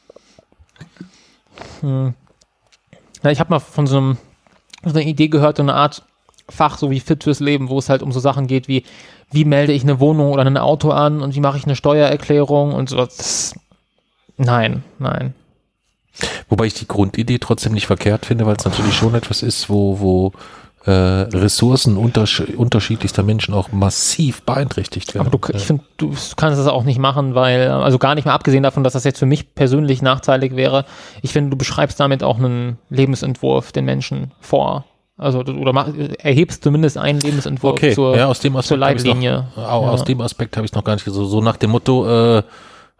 Ja, ich habe mal von so einer Idee gehört, so eine Art Fach, so wie Fit fürs Leben, wo es halt um so Sachen geht wie melde ich eine Wohnung oder ein Auto an und wie mache ich eine Steuererklärung und so. Nein. Wobei ich die Grundidee trotzdem nicht verkehrt finde, weil es natürlich schon etwas ist, wo Ressourcen unterschiedlichster Menschen auch massiv beeinträchtigt werden. Aber ich finde, du kannst das auch nicht machen, weil, also gar nicht mal abgesehen davon, dass das jetzt für mich persönlich nachteilig wäre, ich finde, du beschreibst damit auch einen Lebensentwurf den Menschen vor. Also oder erhebst zumindest einen Lebensentwurf zur Leitlinie. Aus dem Aspekt habe ich es noch gar nicht so nach dem Motto,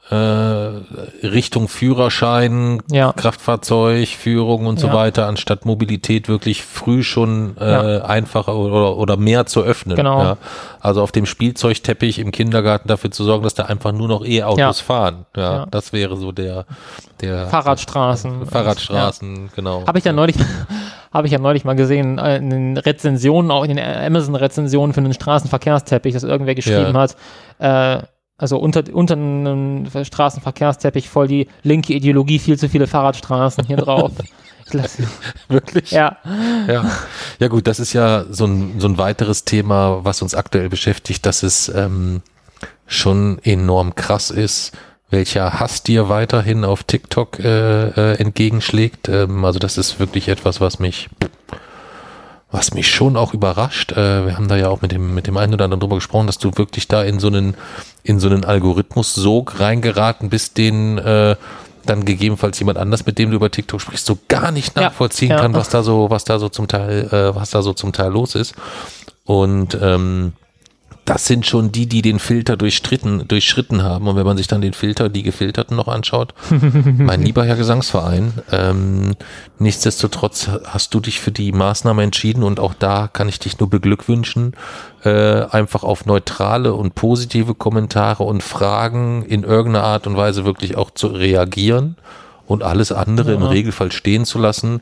Richtung Führerschein, Kraftfahrzeugführung und so weiter, anstatt Mobilität wirklich früh schon einfacher oder mehr zu öffnen. Genau. Ja. Also auf dem Spielzeugteppich im Kindergarten dafür zu sorgen, dass da einfach nur noch E-Autos fahren. Ja, das wäre so der Fahrradstraßen, genau. Habe ich ja neulich mal gesehen, in den Rezensionen, auch in den Amazon-Rezensionen für den Straßenverkehrsteppich, dass irgendwer geschrieben hat, also unter einem Straßenverkehrsteppich voll die linke Ideologie, viel zu viele Fahrradstraßen hier drauf. Wirklich? Ja. Ja gut, das ist ja so ein weiteres Thema, was uns aktuell beschäftigt, dass es schon enorm krass ist, welcher Hass dir weiterhin auf TikTok entgegenschlägt. Also das ist wirklich etwas, was mich schon auch überrascht. Wir haben da ja auch mit dem einen oder anderen drüber gesprochen, dass du wirklich da in so einen Algorithmus-Sog reingeraten bist, den dann gegebenenfalls jemand anders, mit dem du über TikTok sprichst, so gar nicht nachvollziehen kann, was da so zum Teil los ist. Und das sind schon die den Filter durchschritten haben. Und wenn man sich dann die Gefilterten noch anschaut, mein lieber Herr Gesangsverein, nichtsdestotrotz hast du dich für die Maßnahme entschieden und auch da kann ich dich nur beglückwünschen, einfach auf neutrale und positive Kommentare und Fragen in irgendeiner Art und Weise wirklich auch zu reagieren und alles andere im Regelfall stehen zu lassen.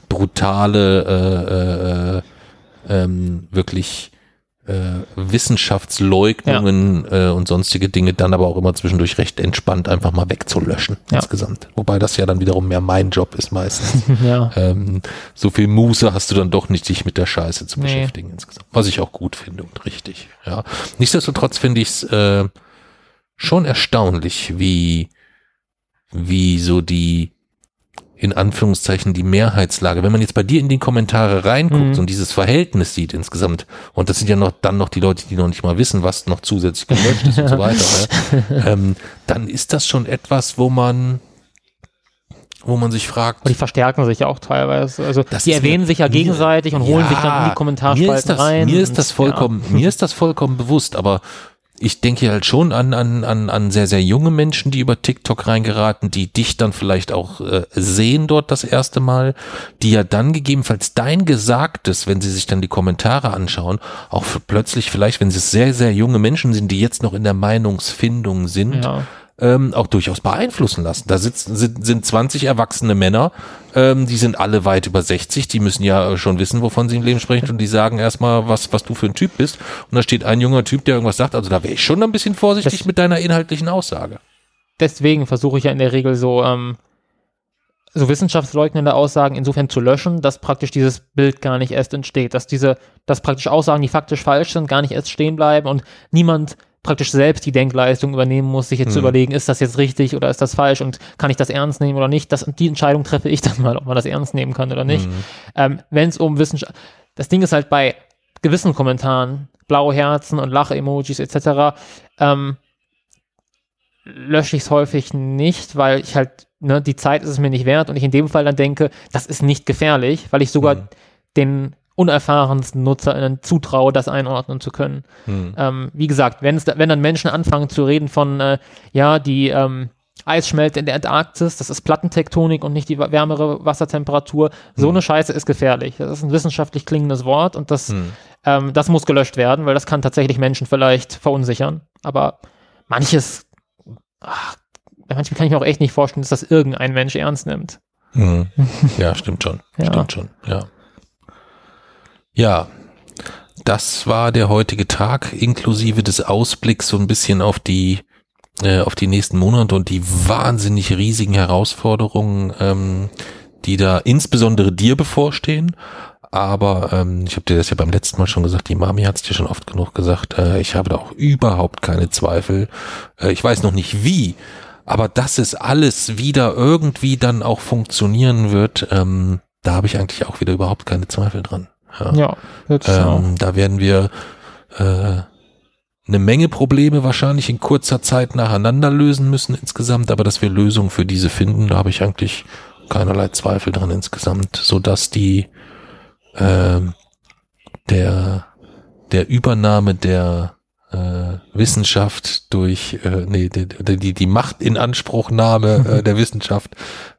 Brutale, wirklich Wissenschaftsleugnungen und sonstige Dinge dann aber auch immer zwischendurch recht entspannt einfach mal wegzulöschen insgesamt. Wobei das ja dann wiederum mehr mein Job ist meistens. So viel Muße hast du dann doch nicht, dich mit der Scheiße zu beschäftigen insgesamt. Was ich auch gut finde und richtig. Ja. Nichtsdestotrotz finde ich es schon erstaunlich, wie so die in Anführungszeichen die Mehrheitslage, wenn man jetzt bei dir in die Kommentare reinguckt und dieses Verhältnis sieht insgesamt, und das sind ja dann noch die Leute, die noch nicht mal wissen, was noch zusätzlich gelöscht ist und so weiter, dann ist das schon etwas, wo man sich fragt. Und die verstärken sich ja auch teilweise. Also die erwähnen sich ja gegenseitig und holen sich dann in die Kommentarspalten rein. Mir ist das vollkommen bewusst, aber ich denke halt schon an sehr, sehr junge Menschen, die über TikTok reingeraten, die dich dann vielleicht auch sehen dort das erste Mal, die ja dann gegebenenfalls dein Gesagtes, wenn sie sich dann die Kommentare anschauen, auch plötzlich vielleicht, wenn es sehr, sehr junge Menschen sind, die jetzt noch in der Meinungsfindung sind, auch durchaus beeinflussen lassen. Da sind 20 erwachsene Männer, die sind alle weit über 60, die müssen ja schon wissen, wovon sie im Leben sprechen und die sagen erstmal, was du für ein Typ bist und da steht ein junger Typ, der irgendwas sagt, also da wäre ich schon ein bisschen vorsichtig mit deiner inhaltlichen Aussage. Deswegen versuche ich ja in der Regel so wissenschaftsleugnende Aussagen insofern zu löschen, dass praktisch dieses Bild gar nicht erst entsteht, dass praktisch Aussagen, die faktisch falsch sind, gar nicht erst stehen bleiben und niemand praktisch selbst die Denkleistung übernehmen muss, sich jetzt zu überlegen, ist das jetzt richtig oder ist das falsch und kann ich das ernst nehmen oder nicht. Die Entscheidung treffe ich dann mal, ob man das ernst nehmen kann oder nicht. Wenn es um Wissenschaft, das Ding ist halt bei gewissen Kommentaren, blaue Herzen und Lache-Emojis etc., lösche ich es häufig nicht, weil ich halt, die Zeit ist es mir nicht wert und ich in dem Fall dann denke, das ist nicht gefährlich, weil ich sogar den unerfahrensten NutzerInnen zutraue, das einordnen zu können. Wie gesagt, wenn dann Menschen anfangen zu reden von, die Eis schmelzt in der Antarktis, das ist Plattentektonik und nicht die wärmere Wassertemperatur, so eine Scheiße ist gefährlich. Das ist ein wissenschaftlich klingendes Wort und das muss gelöscht werden, weil das kann tatsächlich Menschen vielleicht verunsichern. Aber manches kann ich mir auch echt nicht vorstellen, dass das irgendein Mensch ernst nimmt. Ja, stimmt schon. Stimmt schon, ja. Ja, das war der heutige Tag, inklusive des Ausblicks so ein bisschen auf die nächsten Monate und die wahnsinnig riesigen Herausforderungen, die da insbesondere dir bevorstehen. Aber ich habe dir das ja beim letzten Mal schon gesagt, die Mami hat es dir schon oft genug gesagt, ich habe da auch überhaupt keine Zweifel. Ich weiß noch nicht wie, aber dass es alles wieder irgendwie dann auch funktionieren wird, da habe ich eigentlich auch wieder überhaupt keine Zweifel dran. Da werden wir eine Menge Probleme wahrscheinlich in kurzer Zeit nacheinander lösen müssen insgesamt, aber dass wir Lösungen für diese finden, da habe ich eigentlich keinerlei Zweifel dran insgesamt, sodass der Übernahme der Wissenschaft durch die Machtinanspruchnahme der Wissenschaft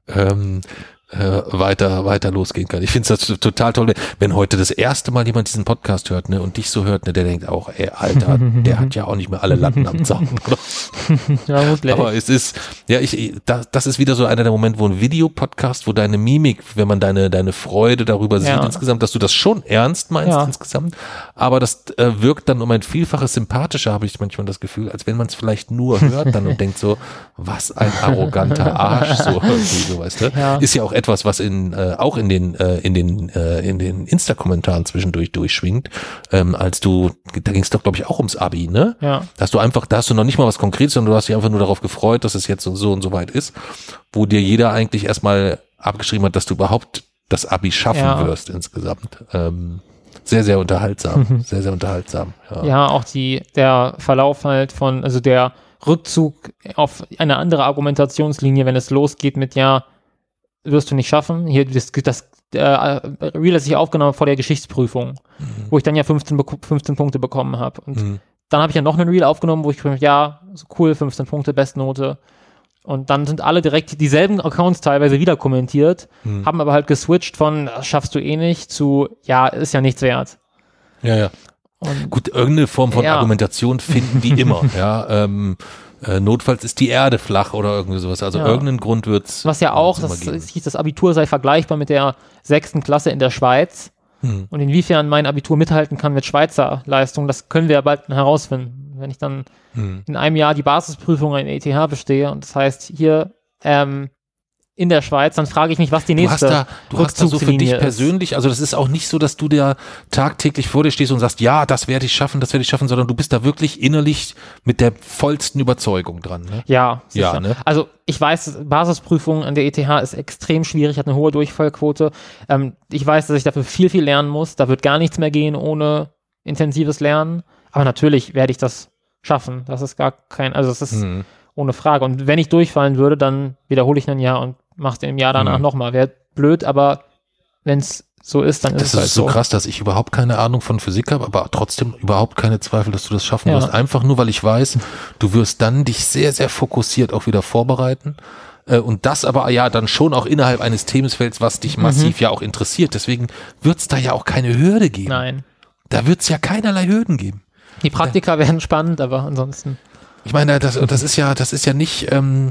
weiter losgehen kann. Ich finde es das total toll, wenn heute das erste Mal jemand diesen Podcast hört, ne, und dich so hört, ne, der denkt auch, ey, Alter, der hat ja auch nicht mehr alle Latten am Zaun, oder? Ja, aber es ist, ja, das ist wieder so einer der Momente, wo ein Videopodcast, wo deine Mimik, wenn man deine Freude darüber sieht insgesamt, dass du das schon ernst meinst insgesamt, aber das wirkt dann um ein Vielfaches sympathischer, habe ich manchmal das Gefühl, als wenn man es vielleicht nur hört dann und denkt so, was ein arroganter Arsch, so irgendwie, so, weißt du? Ja. Ist ja auch etwas, was auch in den Insta-Kommentaren zwischendurch durchschwingt, da ging es doch, glaube ich, auch ums Abi, ne? Ja. Da hast du noch nicht mal was Konkretes, sondern du hast dich einfach nur darauf gefreut, dass es jetzt und so weit ist, wo dir jeder eigentlich erstmal abgeschrieben hat, dass du überhaupt das Abi schaffen wirst insgesamt. Sehr, sehr unterhaltsam. Sehr, sehr unterhaltsam. Ja, auch der Verlauf halt also der Rückzug auf eine andere Argumentationslinie, wenn es losgeht mit wirst du nicht schaffen. Hier das Reel, das ich aufgenommen habe vor der Geschichtsprüfung, wo ich dann 15 Punkte bekommen habe. Und dann habe ich noch einen Reel aufgenommen, wo ich gesagt habe, so cool, 15 Punkte, Bestnote. Und dann sind alle direkt dieselben Accounts teilweise wieder kommentiert, haben aber halt geswitcht von, das schaffst du eh nicht, zu, ist ja nichts wert. Ja. Und gut, irgendeine Form von Argumentation finden die immer, notfalls ist die Erde flach oder irgendwie sowas. Also irgendeinen Grund wird's. Was ja auch, das Abitur sei vergleichbar mit der 6. Klasse in der Schweiz. Und inwiefern mein Abitur mithalten kann mit Schweizer Leistung, das können wir ja bald herausfinden. Wenn ich dann in einem Jahr die Basisprüfung an ETH bestehe und das heißt hier in der Schweiz, dann frage ich mich, was die nächste Du hast da so für dich persönlich, also das ist auch nicht so, dass du da tagtäglich vor dir stehst und sagst, ja, das werde ich schaffen, sondern du bist da wirklich innerlich mit der vollsten Überzeugung dran. Ne? Ja, ne? Also ich weiß, Basisprüfung an der ETH ist extrem schwierig, hat eine hohe Durchfallquote. Ich weiß, dass ich dafür viel, viel lernen muss. Da wird gar nichts mehr gehen ohne intensives Lernen. Aber natürlich werde ich das schaffen. Das ist das ist ohne Frage. Und wenn ich durchfallen würde, dann wiederhole ich ein Jahr und mache es im Jahr danach nochmal. Wäre blöd, aber wenn es so ist, dann ist es halt so. Das ist so krass, dass ich überhaupt keine Ahnung von Physik habe, aber trotzdem überhaupt keine Zweifel, dass du das schaffen wirst. Einfach nur, weil ich weiß, du wirst dann dich sehr, sehr fokussiert auch wieder vorbereiten. Und das aber dann schon auch innerhalb eines Themenfelds, was dich massiv auch interessiert. Deswegen wird es da ja auch keine Hürde geben. Nein. Da wird es ja keinerlei Hürden geben. Die Praktika werden spannend, aber ansonsten. Ich meine, das ist ja nicht, und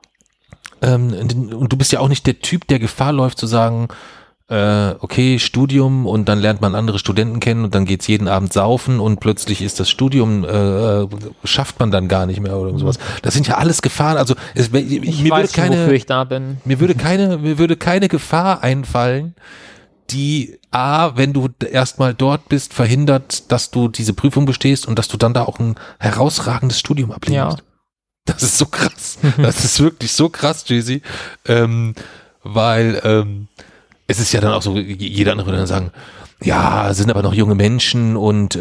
du bist ja auch nicht der Typ, der Gefahr läuft zu sagen, okay, Studium und dann lernt man andere Studenten kennen und dann geht's jeden Abend saufen und plötzlich ist das Studium, schafft man dann gar nicht mehr oder sowas. Das sind ja alles Gefahren, also wofür ich da bin. Mir würde keine Gefahr einfallen, die wenn du erstmal dort bist, verhindert, dass du diese Prüfung bestehst und dass du dann da auch ein herausragendes Studium ablieferst. Ja. Das ist so krass. Das ist wirklich so krass, Jay-Z. Weil es ist ja dann auch so, jeder andere würde dann sagen, ja, sind aber noch junge Menschen und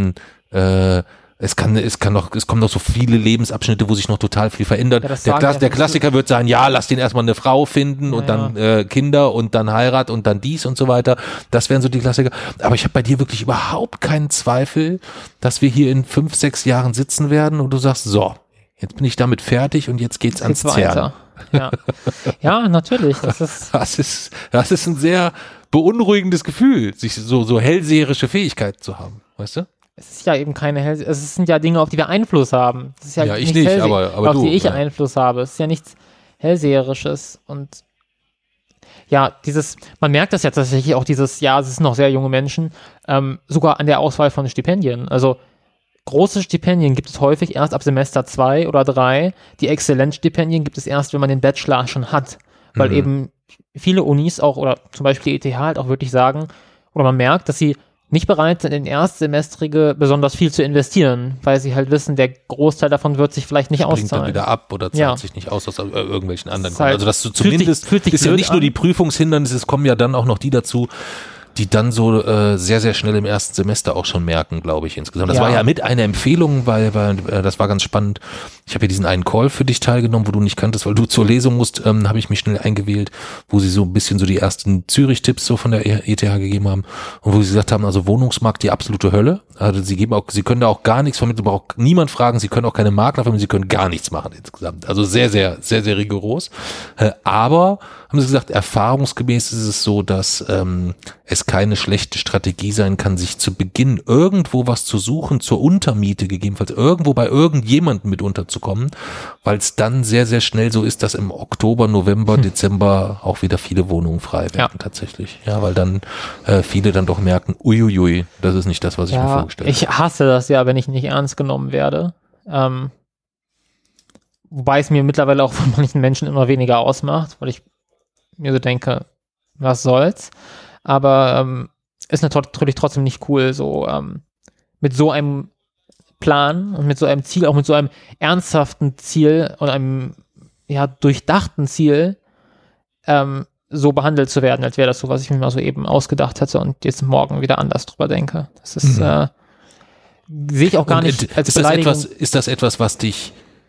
es kommen noch so viele Lebensabschnitte, wo sich noch total viel verändert. Ja, der Klassiker wird sagen, ja, lass den erstmal eine Frau finden und dann Kinder und dann Heirat und dann dies und so weiter. Das wären so die Klassiker. Aber ich habe bei dir wirklich überhaupt keinen Zweifel, dass wir hier in 5, 6 Jahren sitzen werden und du sagst, so, jetzt bin ich damit fertig und jetzt geht's ans CERN. Ja, natürlich. Das ist ein sehr beunruhigendes Gefühl, sich so hellseherische Fähigkeiten zu haben, weißt du? Es ist ja eben es sind ja Dinge, auf die wir Einfluss haben. Das ist ja ich nicht, aber auf die ich Einfluss habe. Es ist ja nichts Hellseherisches und man merkt das ja tatsächlich auch es sind noch sehr junge Menschen, sogar an der Auswahl von Stipendien. Also große Stipendien gibt es häufig erst ab Semester 2 oder 3. Die Exzellenzstipendien gibt es erst, wenn man den Bachelor schon hat. Weil eben viele Unis auch, oder zum Beispiel die ETH halt auch wirklich sagen, oder man merkt, dass sie nicht bereit sind, in Erstsemestrige besonders viel zu investieren, weil sie halt wissen, der Großteil davon wird sich vielleicht nicht auszahlen. Bringt dann wieder ab oder zahlt sich nicht aus irgendwelchen anderen Gründen. Also dass du zumindest, ist ja nicht nur die Prüfungshindernis, es kommen ja dann auch noch die dazu, die dann so sehr, sehr schnell im ersten Semester auch schon merken, glaube ich, insgesamt. Das Ja. war ja mit einer Empfehlung, weil das war ganz spannend. Ich habe ja diesen einen Call für dich teilgenommen, wo du nicht kanntest, weil du zur Lesung musst, habe ich mich schnell eingewählt, wo sie so ein bisschen so die ersten Zürich-Tipps so von der ETH gegeben haben und wo sie gesagt haben, also Wohnungsmarkt die absolute Hölle. Also sie können da auch gar nichts vermitteln, braucht niemand fragen, sie können auch keine Makler vermitteln, sie können gar nichts machen insgesamt. Also sehr, sehr, sehr, sehr rigoros. Aber haben sie gesagt, erfahrungsgemäß ist es so, dass es keine schlechte Strategie sein kann, sich zu Beginn irgendwo was zu suchen, zur Untermiete gegebenenfalls irgendwo bei irgendjemandem mit unterzukommen, weil es dann sehr, sehr schnell so ist, dass im Oktober, November, Dezember auch wieder viele Wohnungen frei werden tatsächlich. Ja, weil dann viele dann doch merken, uiuiui, das ist nicht das, was ich mir vorgestellt habe. Ich hasse das ja, wenn ich nicht ernst genommen werde. Wobei es mir mittlerweile auch von manchen Menschen immer weniger ausmacht, weil ich mir so denke, was soll's. Aber ist natürlich trotzdem nicht cool, so mit so einem Plan und mit so einem Ziel, auch mit so einem ernsthaften Ziel und einem durchdachten Ziel so behandelt zu werden, als wäre das so, was ich mir mal so eben ausgedacht hätte und jetzt morgen wieder anders drüber denke. Das ist sehe ich auch gar nicht als Beleidigung. Ist das etwas, was dich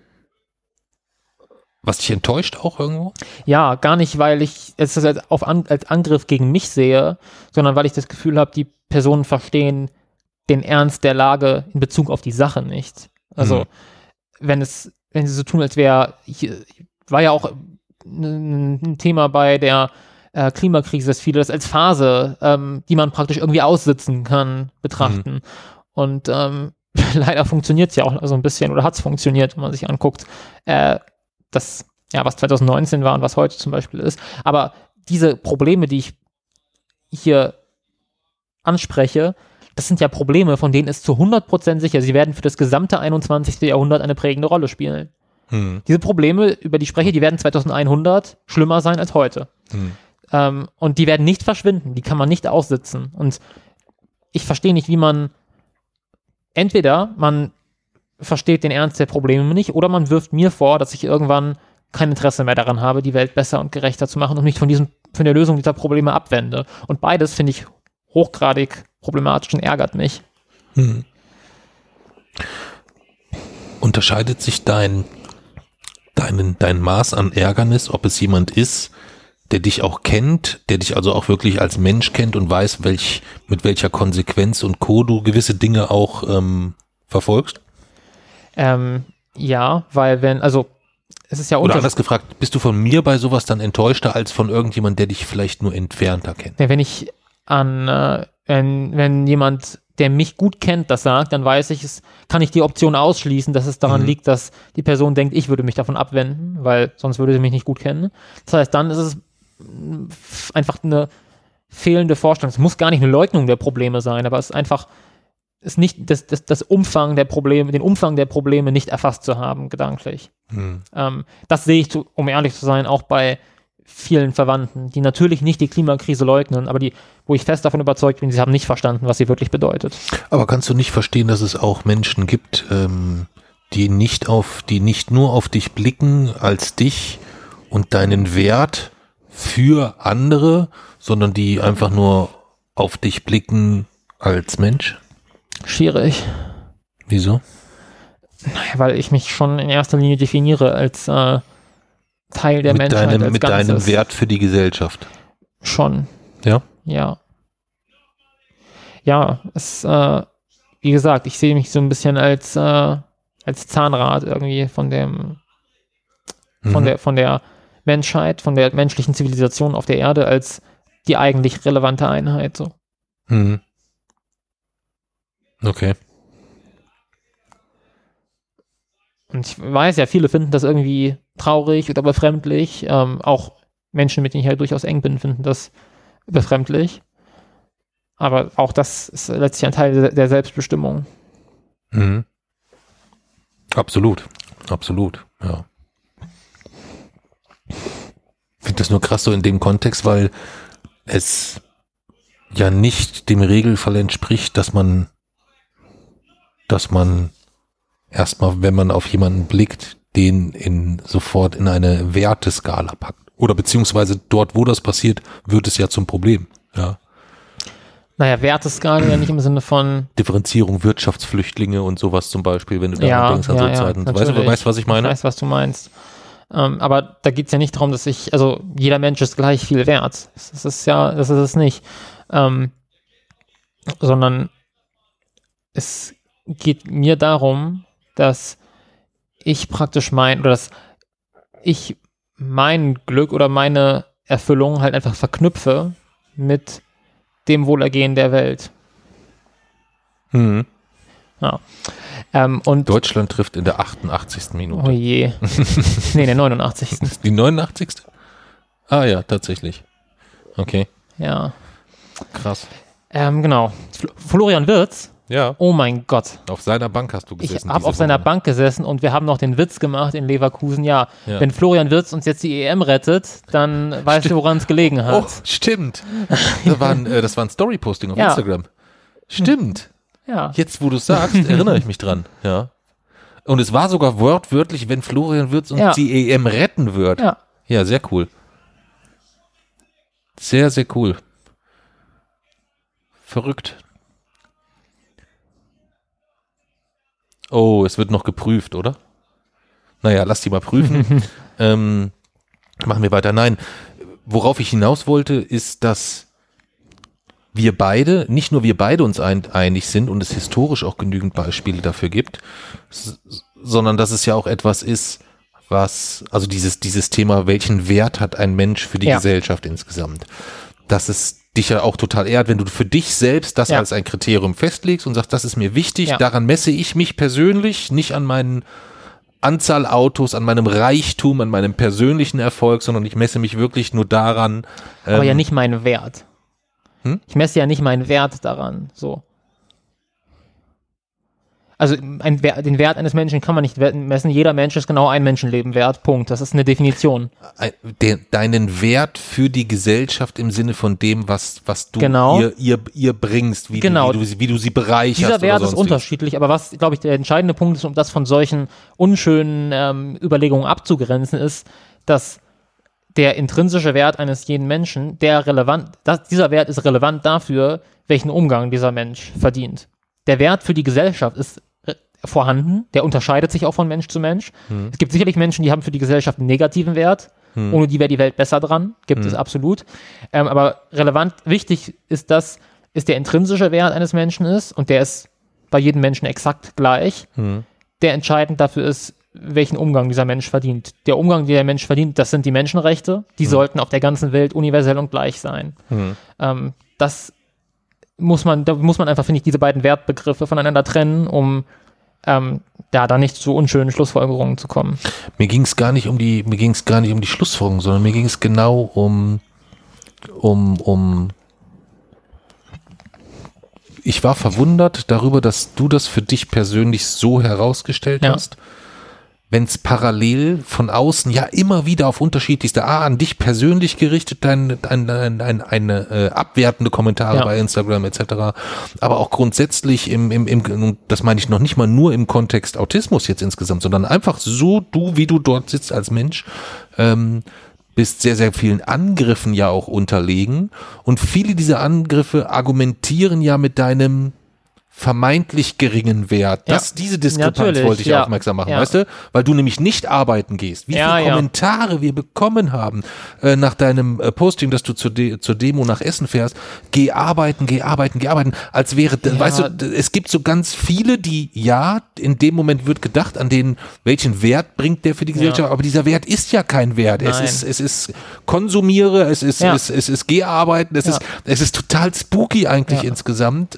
enttäuscht auch irgendwo? Ja, gar nicht, weil ich es als Angriff gegen mich sehe, sondern weil ich das Gefühl habe, die Personen verstehen den Ernst der Lage in Bezug auf die Sache nicht. Also, wenn sie so tun, als war ja auch ein Thema bei der Klimakrise, dass viele das als Phase, die man praktisch irgendwie aussitzen kann, betrachten. Und leider funktioniert es ja auch so ein bisschen, oder hat es funktioniert, wenn man sich anguckt, was 2019 war und was heute zum Beispiel ist. Aber diese Probleme, die ich hier anspreche, das sind ja Probleme, von denen ist zu 100% sicher, sie werden für das gesamte 21. Jahrhundert eine prägende Rolle spielen. Diese Probleme, über die ich spreche, die werden 2100 schlimmer sein als heute. Und die werden nicht verschwinden, die kann man nicht aussitzen. Und ich verstehe nicht, wie man entweder man versteht den Ernst der Probleme nicht oder man wirft mir vor, dass ich irgendwann kein Interesse mehr daran habe, die Welt besser und gerechter zu machen und mich von der Lösung dieser Probleme abwende. Und beides finde ich hochgradig problematisch und ärgert mich. Unterscheidet sich dein Maß an Ärgernis, ob es jemand ist, der dich auch kennt, der dich also auch wirklich als Mensch kennt und weiß, mit welcher Konsequenz und Co. du gewisse Dinge auch verfolgst? Ja, weil es ist ja oder anders gefragt, bist du von mir bei sowas dann enttäuschter als von irgendjemand, der dich vielleicht nur entfernter kennt? Ja, wenn jemand, der mich gut kennt, das sagt, dann weiß ich, kann ich die Option ausschließen, dass es daran liegt, dass die Person denkt, ich würde mich davon abwenden, weil sonst würde sie mich nicht gut kennen. Das heißt, dann ist es einfach eine fehlende Vorstellung. Es muss gar nicht eine Leugnung der Probleme sein, aber es ist einfach nicht den Umfang der Probleme nicht erfasst zu haben, gedanklich. Das sehe ich, um ehrlich zu sein, auch bei vielen Verwandten, die natürlich nicht die Klimakrise leugnen, aber wo ich fest davon überzeugt bin, sie haben nicht verstanden, was sie wirklich bedeutet. Aber kannst du nicht verstehen, dass es auch Menschen gibt, die nicht nur auf dich blicken als dich und deinen Wert für andere, sondern die einfach nur auf dich blicken als Mensch? Schwierig. Wieso? Naja, weil ich mich schon in erster Linie definiere als Teil der Menschheit. Mit deinem Wert für die Gesellschaft. Schon. Ja? Ja. Ja, wie gesagt, ich sehe mich so ein bisschen als Zahnrad irgendwie von der Menschheit, von der menschlichen Zivilisation auf der Erde als die eigentlich relevante Einheit. So. Okay. Und ich weiß ja, viele finden das irgendwie traurig oder befremdlich. Auch Menschen, mit denen ich ja durchaus eng bin, finden das befremdlich. Aber auch das ist letztlich ein Teil der Selbstbestimmung. Absolut. Ja. Ich finde das nur krass so in dem Kontext, weil es ja nicht dem Regelfall entspricht, dass man erstmal, wenn man auf jemanden blickt, den sofort in eine Werteskala packt. Oder beziehungsweise dort, wo das passiert, wird es ja zum Problem. Ja. Naja, Werteskala ja nicht im Sinne von Differenzierung Wirtschaftsflüchtlinge und sowas zum Beispiel, wenn du daran denkst an so Zeiten. Weißt du, was ich meine? Ich weiß, was du meinst. Aber da geht es ja nicht darum, dass jeder Mensch ist gleich viel wert. Das ist es nicht. Sondern es geht mir darum, dass ich praktisch dass ich mein Glück oder meine Erfüllung halt einfach verknüpfe mit dem Wohlergehen der Welt. Ja. Und Deutschland trifft in der 88. Minute. Oh je. Nee, der 89. Die 89.? Ah ja, tatsächlich. Okay. Ja. Krass. Genau. Florian Wirtz. Ja. Oh mein Gott. Auf seiner Bank hast du gesessen. Ich habe auf seiner Bank gesessen und wir haben noch den Witz gemacht in Leverkusen. Ja, wenn Florian Wirtz uns jetzt die EM rettet, dann weißt du, woran es gelegen hat. Oh, stimmt. Das war ein Story-Posting auf Instagram. Stimmt. Ja. Jetzt, wo du es sagst, erinnere ich mich dran. Ja. Und es war sogar wortwörtlich, wenn Florian Wirtz uns die EM retten wird. Ja. Ja, sehr cool. Sehr, sehr cool. Verrückt. Oh, es wird noch geprüft, oder? Naja, lass die mal prüfen. Machen wir weiter. Nein, worauf ich hinaus wollte, ist, dass nicht nur wir beide uns einig sind und es historisch auch genügend Beispiele dafür gibt, sondern dass es ja auch etwas ist, also dieses Thema, welchen Wert hat ein Mensch für die Gesellschaft insgesamt, dass es dich ja auch total ehrt, wenn du für dich selbst das als ein Kriterium festlegst und sagst, das ist mir wichtig, daran messe ich mich persönlich, nicht an meinen Anzahl Autos, an meinem Reichtum, an meinem persönlichen Erfolg, sondern ich messe mich wirklich nur daran. Aber ja nicht meinen Wert. Ich messe ja nicht meinen Wert daran, so. Also den Wert eines Menschen kann man nicht messen. Jeder Mensch ist genau ein Menschenleben wert. Punkt. Das ist eine Definition. Deinen Wert für die Gesellschaft im Sinne von dem, was du ihr bringst, wie du sie bereicherst. Dieser Wert ist unterschiedlich, aber was, glaube ich, der entscheidende Punkt ist, um das von solchen unschönen Überlegungen abzugrenzen, ist, dass der intrinsische Wert eines jeden Menschen, dieser Wert ist relevant dafür, welchen Umgang dieser Mensch verdient. Der Wert für die Gesellschaft ist vorhanden, der unterscheidet sich auch von Mensch zu Mensch. Es gibt sicherlich Menschen, die haben für die Gesellschaft einen negativen Wert, ohne die wäre die Welt besser dran, gibt es absolut. Aber wichtig ist der intrinsische Wert eines Menschen ist, und der ist bei jedem Menschen exakt gleich, der entscheidend dafür ist, welchen Umgang dieser Mensch verdient. Der Umgang, den der Mensch verdient, das sind die Menschenrechte, die sollten auf der ganzen Welt universell und gleich sein. Da muss man einfach, finde ich, diese beiden Wertbegriffe voneinander trennen, um da nicht zu unschönen Schlussfolgerungen zu kommen. Mir ging es gar nicht um die Schlussfolgerung, sondern mir ging es genau um ich war verwundert darüber, dass du das für dich persönlich so herausgestellt hast. Wenn es parallel von außen ja immer wieder auf unterschiedlichste, an dich persönlich gerichtet, eine abwertende Kommentare bei Instagram etc., aber auch grundsätzlich das meine ich noch nicht mal nur im Kontext Autismus jetzt insgesamt, sondern einfach so, wie du dort sitzt als Mensch, bist sehr, sehr vielen Angriffen ja auch unterlegen, und viele dieser Angriffe argumentieren ja mit deinem vermeintlich geringen Wert. Diese Diskrepanz wollte ich aufmerksam machen, weißt du? Weil du nämlich nicht arbeiten gehst. Wie viele Kommentare wir bekommen haben nach deinem Posting, dass du zur Demo nach Essen fährst. Geh arbeiten. Als wäre, weißt du, es gibt so ganz viele, die, in dem Moment wird gedacht, an denen, welchen Wert bringt der für die Gesellschaft, aber dieser Wert ist ja kein Wert. Es ist konsumiere, es ist geh arbeiten, es ist total spooky eigentlich insgesamt.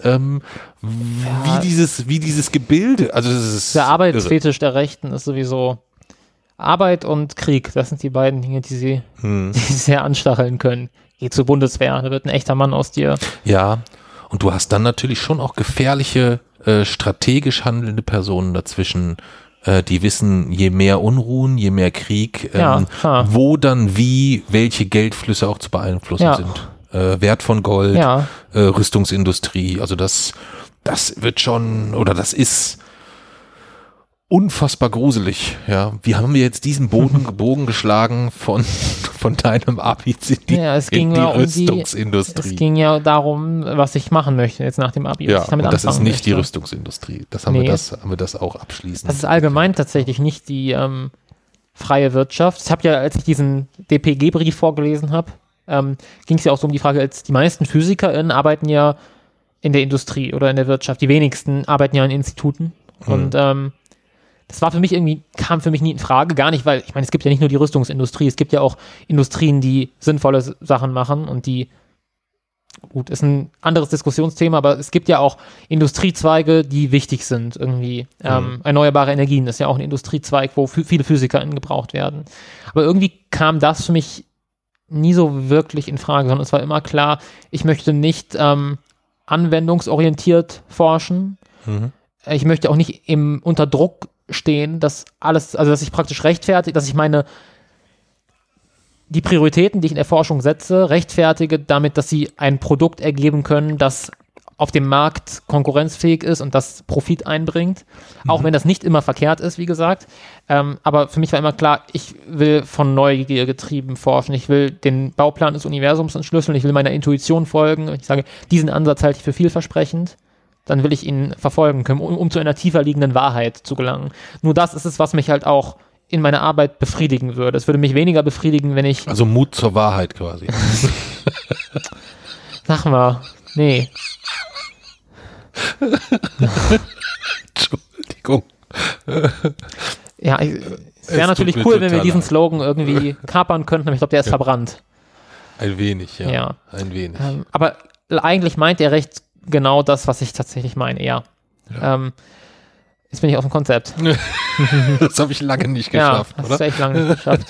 Wie dieses Gebilde, also das ist der Arbeitsfetisch der Rechten ist sowieso Arbeit und Krieg, das sind die beiden Dinge, die sie sehr anstacheln können. Geh zur Bundeswehr, da wird ein echter Mann aus dir. Ja, und du hast dann natürlich schon auch gefährliche, strategisch handelnde Personen dazwischen, die wissen, je mehr Unruhen, je mehr Krieg, wo dann welche Geldflüsse auch zu beeinflussen sind. Wert von Gold, Rüstungsindustrie, also das wird schon, oder das ist, unfassbar gruselig. Ja, wie haben wir jetzt diesen Bogen geschlagen von deinem Abi in die Rüstungsindustrie? Es ging ja darum, was ich machen möchte jetzt nach dem Abi. Ja, und das ist nicht die Rüstungsindustrie. Haben wir das auch abschließend. Das ist allgemein tatsächlich nicht die freie Wirtschaft. Ich habe ja, als ich diesen DPG-Brief vorgelesen habe, ging es ja auch so um die Frage, die meisten PhysikerInnen arbeiten ja in der Industrie oder in der Wirtschaft. Die wenigsten arbeiten ja in Instituten. Und das war kam für mich nie in Frage, gar nicht, weil, ich meine, es gibt ja nicht nur die Rüstungsindustrie, es gibt ja auch Industrien, die sinnvolle Sachen machen und die, gut, ist ein anderes Diskussionsthema, aber es gibt ja auch Industriezweige, die wichtig sind, irgendwie. Erneuerbare Energien ist ja auch ein Industriezweig, wo viele PhysikerInnen gebraucht werden. Aber irgendwie kam das für mich nie so wirklich in Frage, sondern es war immer klar, ich möchte nicht anwendungsorientiert forschen. Ich möchte auch nicht unter Druck stehen, dass ich praktisch rechtfertige, dass ich die Prioritäten, die ich in der Forschung setze, rechtfertige damit, dass sie ein Produkt ergeben können, das auf dem Markt konkurrenzfähig ist und das Profit einbringt. Auch wenn das nicht immer verkehrt ist, wie gesagt. Aber für mich war immer klar, ich will von Neugier getrieben forschen. Ich will den Bauplan des Universums entschlüsseln. Ich will meiner Intuition folgen. Ich sage, diesen Ansatz halte ich für vielversprechend. Dann will ich ihn verfolgen können, um zu einer tiefer liegenden Wahrheit zu gelangen. Nur das ist es, was mich halt auch in meiner Arbeit befriedigen würde. Es würde mich weniger befriedigen, wenn ich... Also Mut zur Wahrheit quasi. Sag mal, nee. Entschuldigung. Ja, es wäre natürlich cool, wenn wir diesen Slogan irgendwie kapern könnten, aber ich glaube, der ist verbrannt. Ein wenig, ja. Ein wenig. Aber eigentlich meint er recht genau das, was ich tatsächlich meine, ja. Jetzt bin ich auf dem Konzept. Das habe ich lange nicht geschafft, oder? Das hast du echt lange nicht geschafft.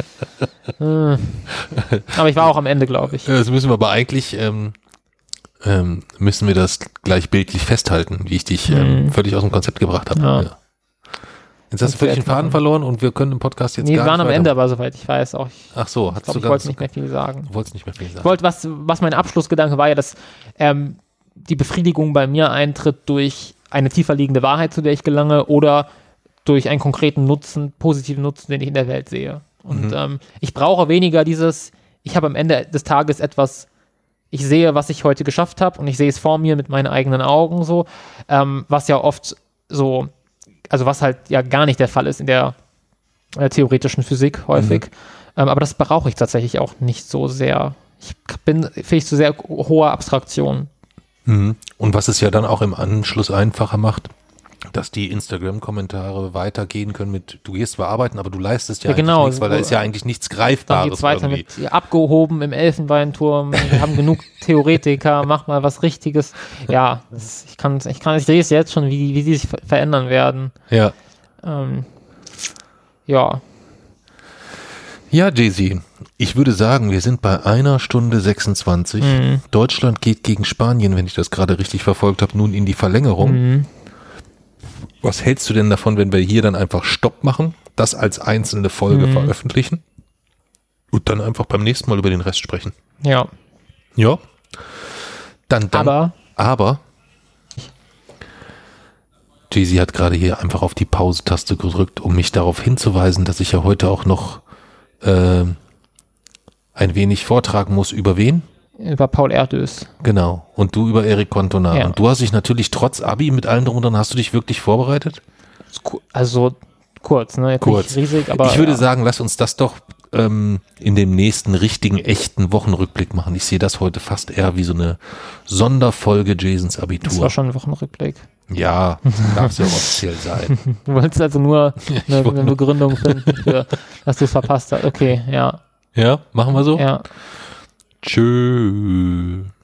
Aber ich war auch am Ende, glaube ich. Das müssen wir aber eigentlich, müssen wir das gleich bildlich festhalten, wie ich dich völlig aus dem Konzept gebracht habe. Ja. Jetzt hast du völlig den Faden verloren und wir können im Podcast jetzt gar nicht wir waren am Ende, aber soweit ich weiß auch. Ach so, ich wollte nicht mehr viel sagen. Du wolltest nicht mehr viel sagen. Ich wollte, was mein Abschlussgedanke war ja, dass die Befriedigung bei mir eintritt durch eine tiefer liegende Wahrheit, zu der ich gelange, oder durch einen konkreten Nutzen, positiven Nutzen, den ich in der Welt sehe. Und ich brauche weniger ich habe am Ende des Tages etwas, ich sehe, was ich heute geschafft habe und ich sehe es vor mir mit meinen eigenen Augen so, was ja oft so, also was halt ja gar nicht der Fall ist in der theoretischen Physik häufig. Aber das brauche ich tatsächlich auch nicht so sehr. Ich bin vielleicht zu sehr hoher Abstraktion. Und was es ja dann auch im Anschluss einfacher macht, dass die Instagram-Kommentare weitergehen können mit, du gehst zwar arbeiten, aber du leistest ja genau, nichts, weil da ist ja eigentlich nichts Greifbares. Dann geht's weiter mit abgehoben im Elfenbeinturm, wir haben genug Theoretiker, mach mal was Richtiges. Ja, ich sehe es jetzt schon, wie die sich verändern werden. Ja. Ja. Ja, Jay-Z, ich würde sagen, wir sind bei 1 Stunde 26. Deutschland geht gegen Spanien, wenn ich das gerade richtig verfolgt habe, nun in die Verlängerung. Was hältst du denn davon, wenn wir hier dann einfach Stopp machen, das als einzelne Folge veröffentlichen und dann einfach beim nächsten Mal über den Rest sprechen? Ja. Ja. Dann. Aber Jay-Z hat gerade hier einfach auf die Pause-Taste gedrückt, um mich darauf hinzuweisen, dass ich ja heute auch noch ein wenig vortragen muss. Über wen? Über Paul Erdős. Genau. Und du über Eric Cantona. Ja. Und du hast dich natürlich trotz Abi mit allem drum und dran, hast du dich wirklich vorbereitet? Also kurz, ne? Jetzt kurz. Nicht riesig, aber. Ich würde sagen, lass uns das doch in dem nächsten richtigen, echten Wochenrückblick machen. Ich sehe das heute fast eher wie so eine Sonderfolge Jasons Abitur. Das war schon ein Wochenrückblick. Ja, darf es ja offiziell sein. Du wolltest also nur eine Begründung finden, dass du es verpasst hast. Okay, ja. Ja, machen wir so? Ja. Tschüss.